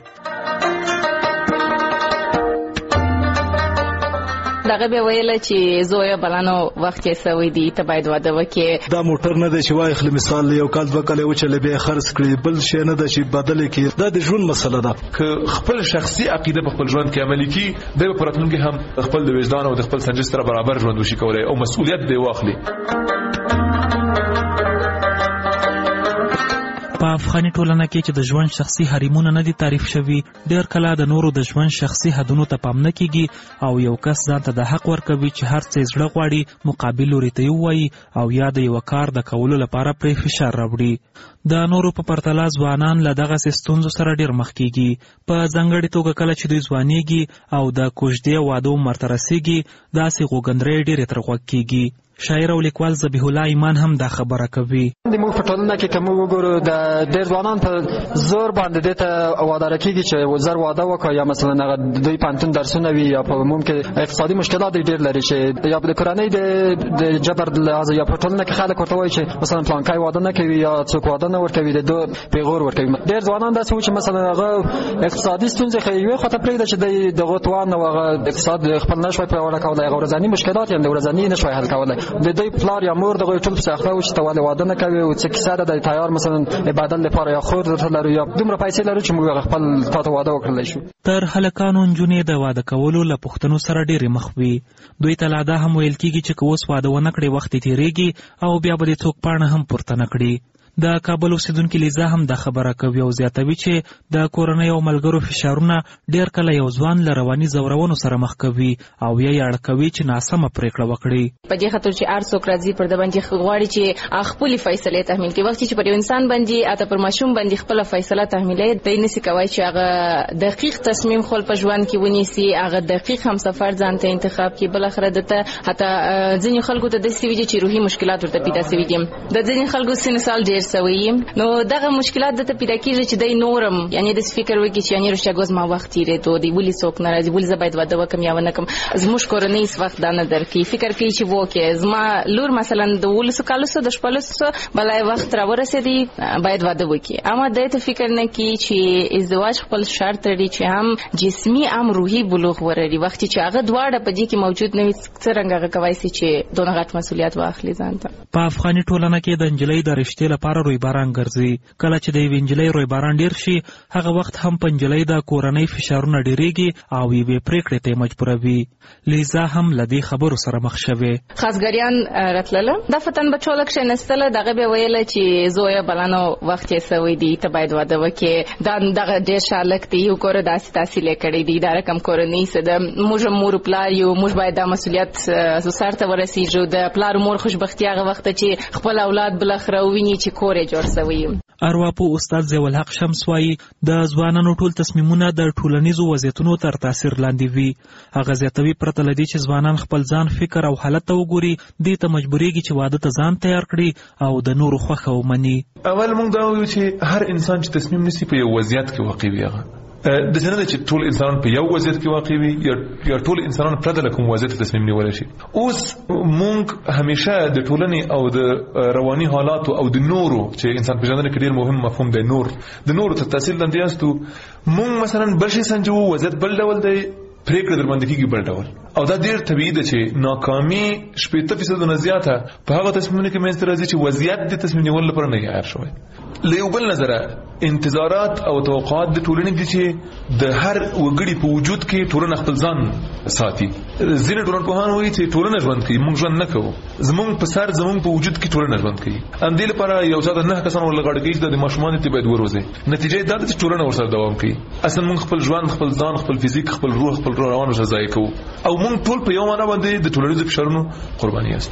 دغه به ویل چې زویا بلانو وخت یې سوي دي ته باید واده وکړي. دا موټر نه دی چې وای خل مثال یو کال دوه کال وچلې به خرڅ کړي، بل شي نه دی چې بدل کړي. دا د ژوند مسله ده. که خپل شخصي عقیده په خپل ژوند کې عملي کړي د پراتونکو هم خپل د وجدان او د خپل سنجش سره برابر ژوند وشي کولای او مسؤلیت دی واخلي. په افغاني ټولنه کې چې د ژوند شخصي حریمونه نه دي تعریف شوي، ډېر کله د نورو د ژوند شخصي حدونو ته پام نه کیږي او یو کس ځان ته د حق ورکوي چې هر څه زړه غواړي مقابل لوري ته ووایي او یا د یو کار د کولو لپاره پرې فشار راوړي. د نورو په پرتله ځوانان له دغه ستونزو سره ډېر مخ کیږي. په ځانګړې توګه کله چې دوی ځوانېږي او د کوژدې واده عمر ته رسیږي داسې غوږندرې ډېرې تر غوږ کیږي. شاعر او لیکوال ذبیح الله ایمان هم دا خبره کوي. د موږ په ټولنه کې کوم وګورو د ډېر ځوانان په زور باندې دته واده کېږي چې زر واده وکړي یا مثلا هغه دوی پانتون درسونه وي یا په ممکن اقتصادي مشکلات ډېر لري چې یا د کورنۍ د جبر لحاظ یا په ټولنه کې خلک ورته وایي چې مثلا پلانکای واده نه کوي یا څوک واده نه ورکوي د دوه پیغور ورکوي. ډېر ځوانان داسې و چې مثلا هغه اقتصادي ستونزې خو یو خاطر پرېږده چې د غوتوان او هغه اقتصاد خپل نشوي پیاوړی کولای، هغه ورځنی مشکلات یې د ورځنی نشوي حل کولای. د دوی پلار یا مور دغه ټول څه اخلاق چې تواله واده نه کوي او څه کیسه ده د تیار مثلا عبادت لپاره یا خور درته لرو یا دومره پیسې لرو چې موږ خپل تاسو واده وکړلی شو. تر هلکانو نجونې د واده کولو له پوښتنو سره ډېرې مخ وي. دوی ته لا دا هم ویل کېږي چې که اوس واده ونه کړې وخت یې تېرېږي او بیا به دې څوک پاڼه هم پورته نه کړي. د کابل اوسیدونکي لیزا هم دا خبره کوي او زیاتوي چې د کورنۍ او ملګرو فشارونه ډېر کله یو ځوان له رواني ځورونو سره مخ کوي او یا یې اړ کوي چې ناسمه پرېکړه وکړي. په دې خاطر چې هر څوک راځي پر د باندې غواړي چې خپل فیصله تحمیل کړي. وخت چې پر یو انسان باندې اته پر ماشوم باندې خپل فیصله تحمیلوي د نسی کوي چې هغه دقیق تصمیم خپل په ژوند کې ونیسي، هغه دقیق هم سفر ځان ته انتخاب کړي. بل اخر دته حتی ځینې خلکو ته د سوي چې روحي مشکلات ورته پیدا سوي دي. د ځینې خلکو سن سال ډېر سوي نو دغه مشکلات د ته پیدا کیږي چې د نورم یعنی د فکر وکړي چې یعنی رښتیا ګوز ما وخت یې ته دی ولې څوک ناراضي ولې زه باید واده وکم یا ونه کم زموږ کورنۍ څه وخت دا نه درکې فکر کوي چې وکه زما لور مثلا د ولس کالسو د شپلسو بلای وخت را ورسېدي باید واده وکړي. اما د ته فکر نه کوي چې ازدواج خپل شرط لري چې هم جسمي هم روحي بلوغ ورري. وخت چې هغه دواړه په دې کې موجود نه وي څنګه هغه کوي چې دونه غټ مسولیت واخلي ځان ته. په افغاني ټولنه کې د انجلۍ د رشتې لپاره روی باران ګرځي. کله چې د یوې انجلۍ روی باران ډېر شي هغه وخت هم په انجلۍ د کورنۍ فشارونه ډېرېږي او یوې پرېکړې ته یې مجبوروي. لیزا هم له دې خبرو سره مخ شوې. خاصګریان راتلله د فتن بچو لک شنستله دغه به ویل چې زویا بلانو وخت یې سوي دي ته باید واده وکړي. دا دغه ډېر شالک دی یو کور داسې تحصیل کړی دی دا رقم کورنۍ څه د موږ مور پلار یو موږ باید د مسولیت سر ته ورسیږو. د پلار مور خوشبختي هغه وخت چې خپل اولاد بل اخره ویني چې کور یې جوړ سوی. ارواپو استاد ضیاء الحق شمس وایي د ځوانانو ټول تصمیمونه د ټولنیزو وضعیتونو تر تاثیر لاندې وي. هغه زیاتوي پرته له دې چې ځوانان خپل ځان فکر او حالت ته وګوري دې ته مجبورېږي چې واده ته ځان تیار کړي او د نورو خوښه ومني. اول موږ دا وایو چې هر انسان چې تصمیم نیسي په یو وضعیت کې واقع وي. هغه د څه نه ده چې ټول انسانان په یو وضعیت کې واقع وي یا ټول انسانان پرته له کوم وضعیت تصمیم نیولی شي. اوس موږ همیشه د ټولنې او د رواني حالاتو او د نورو چې انسان پیژندنه کې ډېر مهم مفهوم دی د نورو تر تاثیر لاندې یاستو. موږ مثلا بل شي سنجو وضعیت بل ډول دی پریکړه در باندې کیږي بل ډول او دا ډېر طبیعي ده چې ناکامي 80% نه زیاته په هغه تصمیمونو کې منځته راځي چې وضعیت د تصمیم نیولو لپاره نه عیار شوی. له یو بل نظره انتظارات او توقعات د ټولنې دي چې د هر وګړي په وجود کې ټولنه خپل ځان ساتي. ځینې ټولنپوهان وایي چې ټولنه ژوند کوي موږ ژوند نه کوو. زموږ په سر زموږ په وجود کې ټولنه ژوند کوي. همدې لپاره یو ځای د 9 کسانو ولغړګي چې د ماشومان ته باید وروزي. نتیجه دا ده چې ټولنه ورسره دوام کوي. اصلا موږ خپل ژوند خپل ځان خپل فزیک خپل روح خپل روان ورسره ځای کوو او موږ ټول په یو معنا باندې د ټولنیزو فشارونو قرباني یاستو.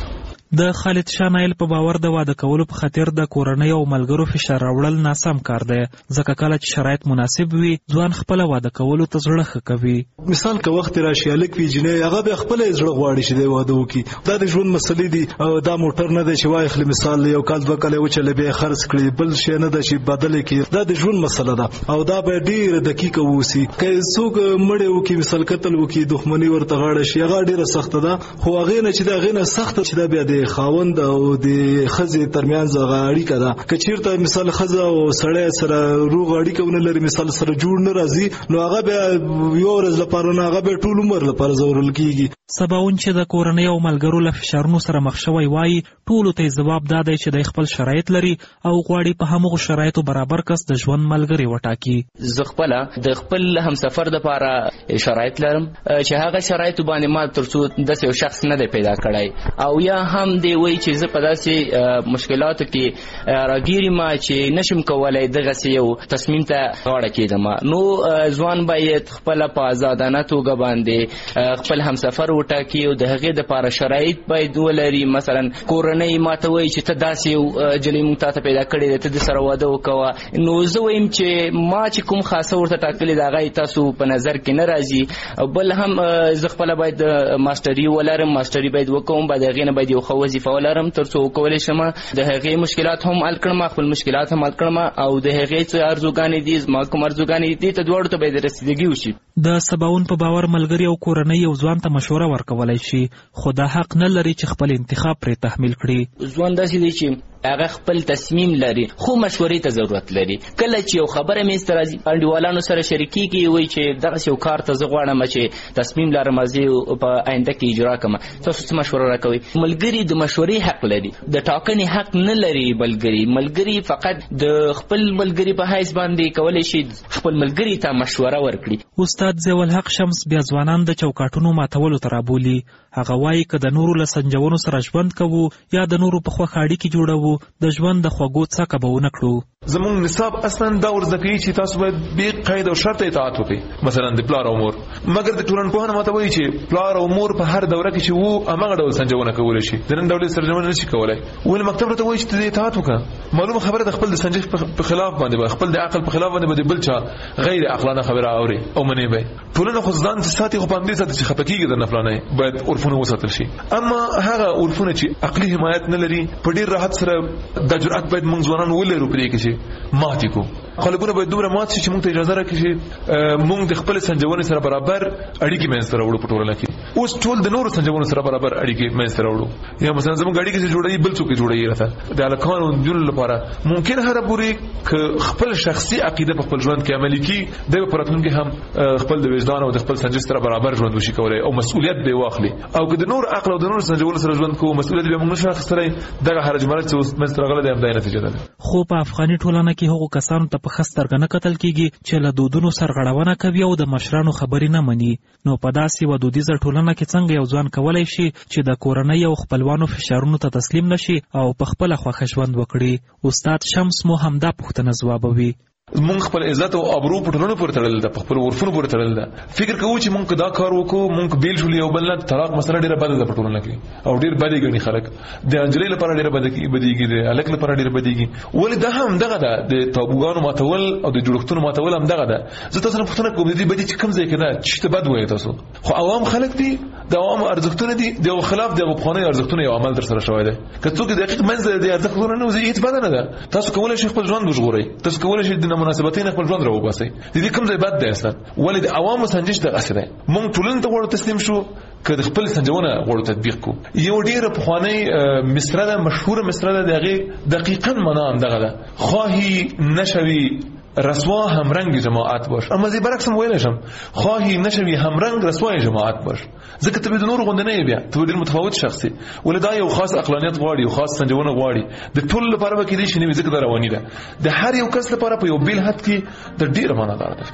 د خالد شاه نایل په باور د واده کولو په خاطر د کورنۍ او ملګرو فشار راوړل ناسم کار دی، ځکه کله چې شرایط مناسب وي ځوان خپل واده کولو ته زړه ښه کوي. مثال که وخت راشي الک وی جنې هغه به خپل زړه غواړي چې د واده وکړي، دا د ژوند مسلې دي او دا موټر نه دی چې وای خل مثال یو کال دوه کال وچلې به خرڅ کړي، بل شي نه د شي بدل کړي، دا د ژوند مسله ده او دا به ډیر دقیق ووسی. که څوک مړ وکړي مثال قتل وکړي دښمنی ورته غاړه شي هغه ډیره سخت ده، خو هغه نه چې دا غینه سخت چې دا بیا د خاوند او د خزې ترمنځ اړیکه ده. که چیرته مثال خزه او سړی سره روغ اړیکه ونه لري مثال سره جوړ نه راځي نو هغه بیا یو ورځ لپاره نه هغه به ټول عمر لپاره ضرورل کیږي. سباون چې د کورنۍ او ملګرو له فشارونو سره مخ شوی وای ټولو ته جواب دادی چې د خپل شرایط لري او غواړي په همغو شرایطو برابر کس د ژوند ملګری وټاکي. زه خپل د خپل همسفر د لپاره شرایط لرم چې هغه شرایط باندې ما ترڅو د یو شخص نه دی پیدا کړی او یا هم دی وای چې زه په داسې مشکلاتو کې راګیرم چې نشم کولای دغه یو تصمیم ته غاړه کېدم. نو ځوان باید خپل په آزادانه توګه باندې خپل همسفر وټاکي او د هغې دپاره شرایط باید ولري. مثلا کورنۍ ماته وایي چې ته داسې یو جلۍ موږ تا ته پیدا کړې ده ته د سره واده وکوه، نو زه وایم چې ما چې کوم خاصه ورته ټاکلې ده هغه تاسو په نظر کې نه راځي. بل هم زه خپله باید ماسټري ولرم، ماسټري باید وکوم، باید هغې نه باید یو ښه وظیفه ولرم تر څو وکولی شم د هغې مشکلات هم حل کړم، خپل مشکلات هم حل کړم او د هغې څه ارزوګانې دي زما کوم ارزوګانې دي ته دواړو ته باید رسیدګي وشي. د سباون په باور ملګري او کورنۍ یو ځوان ته مشوره ورکولی شي خو دا حق نه لري چې خپل انتخاب پرې تحمیل کړي. ځوان داسې دی چې هغه خپل تصمیم لري خو مشورې ته ضرورت لري. کله چې یو خبره میز ته راځي انډیوالانو سره شریکېږي وایي چې دغسې یو کار ته زه غواړم چې تصمیم لرم زه په آینده کې اجرا کړم، تاسو څه مشوره راکوئ؟ ملګري د مشورې حق لري، د ټاکنې حق نه لري. ملګري فقط د خپل ملګري په حیث باندې کولی شي خپل ملګري ته مشوره ورکړي. استاد ضیاء الحق شمس بیا ځوانان د چوکاټونو ماتولو ته رابولي. هغه وایي که د نورو له سنجونو سره ژوند کوو یا د نورو په خوښه اړیکې جوړوو د ژوند د خوږو څکه به ونه کړو. زمونږ نصاب اصلا دا ورزده کوي چې تاسو باید بې قید او شرط اطاعت وکړئ، مثلا د پلار او مور. مګر د ټولنپوهنه ماته وایي چې پلار او مور په هر دوره کې چې وو هماغه ډول سنجونه کولی شي، د نن ډول سرجمه نه شي کولی. ولې مکتب راته وایي چې ته اطاعت وکړه. معلومه خبره د خپل د سنجش په خلاف باندې خپل د عقل په خلاف باندې بل چا غیر عقلانه خبره اوري او منی به ټولنه خو ځان ساتي خو په همدې ساتي چې خپه کېږي د نفلانه باید عرفونه وساتل شي. اما هغه عرفونه چې عقلي حمایت نه لري په ډیر راحت سره د جرأت باید موږ ځوانان ولرو پرې کې چې ماتې کو خلکونه باید دومره مات شي چې موږ ته اجازه راکړي چې موږ د خپل سنجونې سره برابر اړیکې منځته راوړو په ټولنه کې. اوس ټول د نورو سنجونو سره برابر اړیکې منځته راوړو یا مثلا زموږ اړیکې چې جوړوي بل څوک جوړوي راته د هلکانو نجونو لپاره ممکن هره پورې که خپل شخصي عقیده په خپل ژوند کې عملي کړي دی به په راتلونکي هم خپل د وجدان او د خپل سنجش سره برابر ژوند وشي کولی او مسؤلیت به واخلي. او که د نور عقل او د نور سنجونو سره ژوند کوو مسؤلیت به موږ نشو اخیستلی دغه حرج مرج چې اوس منځته راغلی دی همدا نتیجه ده. خو په افغاني ټولنه کې هغو کسانو ته په ښه سترګه نه کتل کېږي چې له دودونو سرغړونه کوي او د مشرانو خبرې نه مني. نو په داسې یوه دودیزه ټولنه کې څنګه یو ځوان کولی شي چې د کورنۍ او خپلوانو فشارونو ته تسلیم نشي او په خپله خوښه ژوند وکړي؟ استاد شمس مو همدا پوښتنه ځوابوي. مونږ خپل عزت او ابرو په ټولنو پورې تړل ده، په خپل عرفونو پورې تړل ده. فکر کوو چې مونږ دا کار وکړو مونږ بیل شو یو بل نه طلاق مسله ډیره بده ده په ټولنه کې او ډیر بدې ګڼي خلک. د انجلۍ لپاره ډیره بدېږي، د هلک لپاره ډیره بدېږي. ولې دا هم دغه ده د تابوګانو ماتول او د جوړښتونو ماتول هم دغه ده. زه تاسو نه پوښتنه کوم دي بدې چې کوم ځای کې ده چې بد وایي تاسو خو عوام خلک دي د عوام ارزښتونه دي د خلاف د پخوانیو ارزښتونو یو عمل در سره شوی دی. که څوک دقیق منځ د ارزښتونو نه وزي هیڅ بد نه ده. تاسو کولای شئ خپل ژوند وژغورئ، تاسو کولای شئ د نامناسبتۍ خپل ژوند راوباسئ. د دې کوم ځای بد دی اصلا. ولې د عوامو سنجش دغه څه دی. مونږ ټولنې ته غواړو تسلیم شو که د خپل سنجونه غواړو تطبیق کو. یو ډیره پخوانی مصره ده، مشهوره مصره ده، دغه دقیقاً معنا هم دغه ده: خواهی نشوی رسوا همرنگ جماعت باش. اما زی برعکس هم ویل شم خواهی نشوی همرنگ رسوای جماعت باش. ځکه ته د نور غونډه نه بیا ته د متفاوت شخصي ولدا یو خاص عقلانیت غواړي او خاص سنجونه غواړي د ټول لپاره به کې دي شنو ځکه دا رواني ده د هر یو کس لپاره په یو بیل حد کې د ډیر معنا دار ده.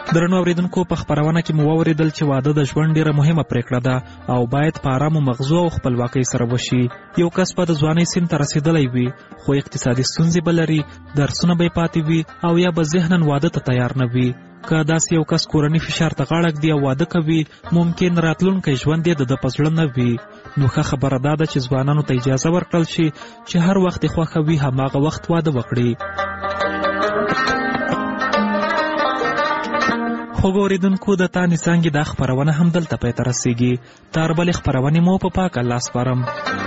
درنو اوریدونکو، په خپرونه کې مو واوریدل چې واده د ژوند ډیره مهمه پریکړه ده او باید په آرامو مغزو او خپلواکۍ سره وشي. یو کس به د ځوانۍ سن ته رسیدلی وي خو اقتصادي ستونزې به لري، درسونه به یې پاتې وي او یا به ذهناً واده ته تیار نه وي. که داسې یو کس کورني فشار ته غاړه ږدي او واده کوي، ممکن راتلونکی ژوند یې د ده په زړه نه وي. نو ښه خبره دا ده چې ځوانانو ته اجازه ورکړل شي چې هر وخت یې خوښه وي هماغه وخت واده وکړي. خوږ اورېدونکو، د تانې څانګې دا خپرونه هم دلته پای ته رسېږي. تر بلې خپرونې مو په پاک الله سپارم.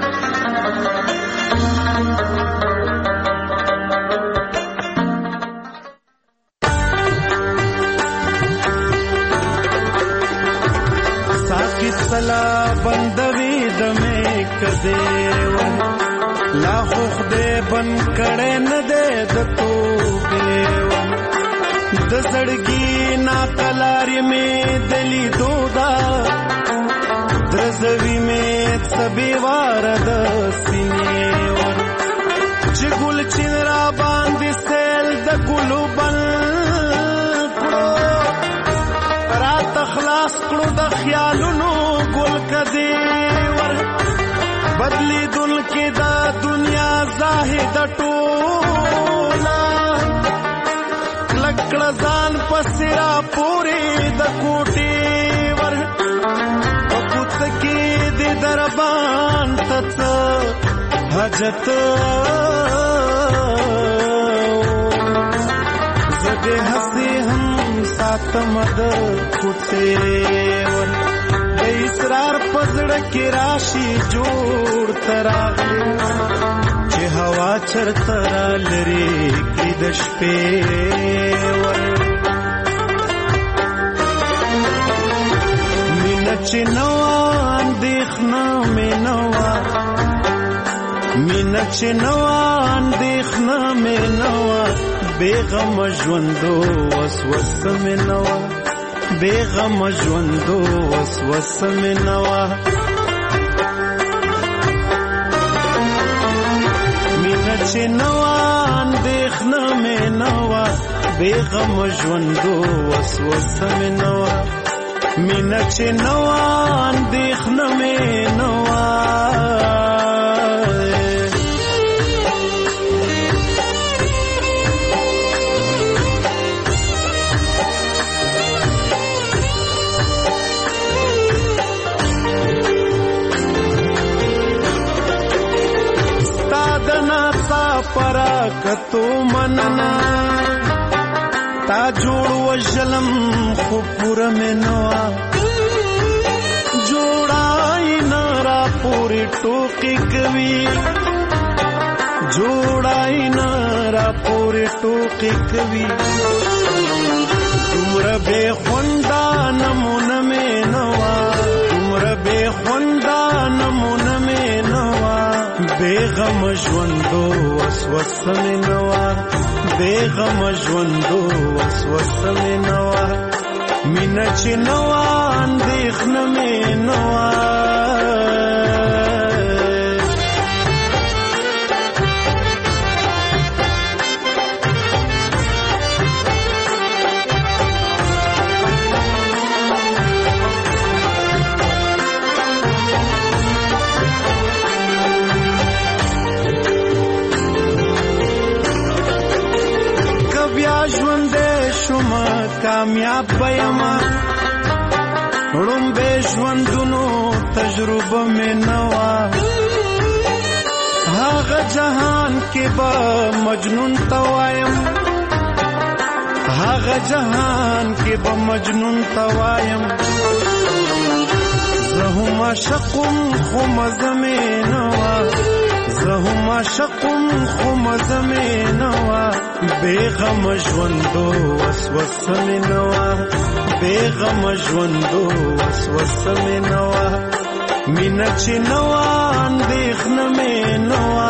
سلا بندوی دمې کدے ون لا خو خدای بن کړه نه دې د توبې ون د زړګي نا کلارې مې دلی دودا درزوی مې سبي وار د سینې ون چې ګل چین را باندې سیل د ګلو بن رات خلاص کړو د خیالونو ګل کدی ور بدلی دل کې دا دنیا زاهد ټولا لکړه ځان پسرا پوری د کوټي ور پوت کې د دربان تت حاجت زده هسي هم ساتم د کوټي ور اسرار پزړه کې راشي جوړ تراغلي چې هوا چرته را لري کې د شپې ور مینه چې نو اندېښنه مې نوا مینه چې نو اندېښنه مې نوا بیغم ژوندو وسوسه مې نوا بیغم ژوندو وسوسه مې نوا مینه چې نوا اندېښنه مې نوا بیغم ژوندو وسوسه مې نوا مینه چې نوا اندېښنه مې نوا پرا کتو مننا تا جوړ وجلم خو پورا میں نوا جوړای نارا پوری ټوکی کوي جوړای نارا پوری ټوکی کوي عمر به خوندا نمونه میں نوا عمر به خوندا نمونه میں نوا بیغم ژوندو وسوسه مې نوا بیغم ژوندو وسوسه مې نوا مینه چې نوا اندېښنه مې نوا کامیاب بیما رومبه ژوندونو تجربه مې نوا هغه جهان کې به مجنون توایم هغه جهان کې به مجنون توایم زه هم عاشقم خو مزه مې نوا زه هم عاشقم خو مزه مې نوا بیغم ژوندو وسوسه مې نوا بیغم ژوندو وسوسه مې نوا مینه چې نوا اندېښنه مې نوا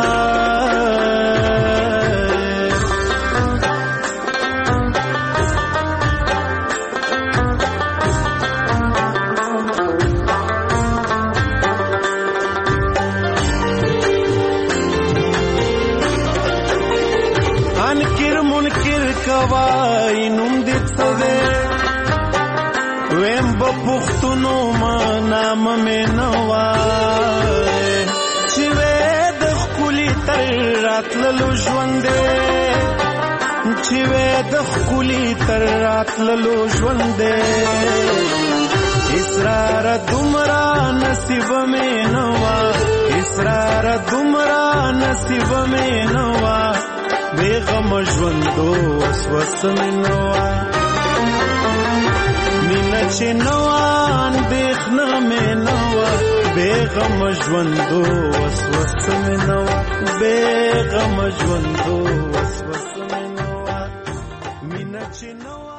غم مې نوا چې وې د ښکلي تر راتللو ژوند چې وې د ښکلي تر راتللو ژوند اسرار دومره نصیب مې نوا اسرار دومره نصیب مې نوا بیغم ژوندو وسوس مې نوا مینه چې نوا اندېښنه مې نوا بیغم ژوندو وسوس مې نوا بیغم ژوندو وسوس مې نوا مینه چې نوا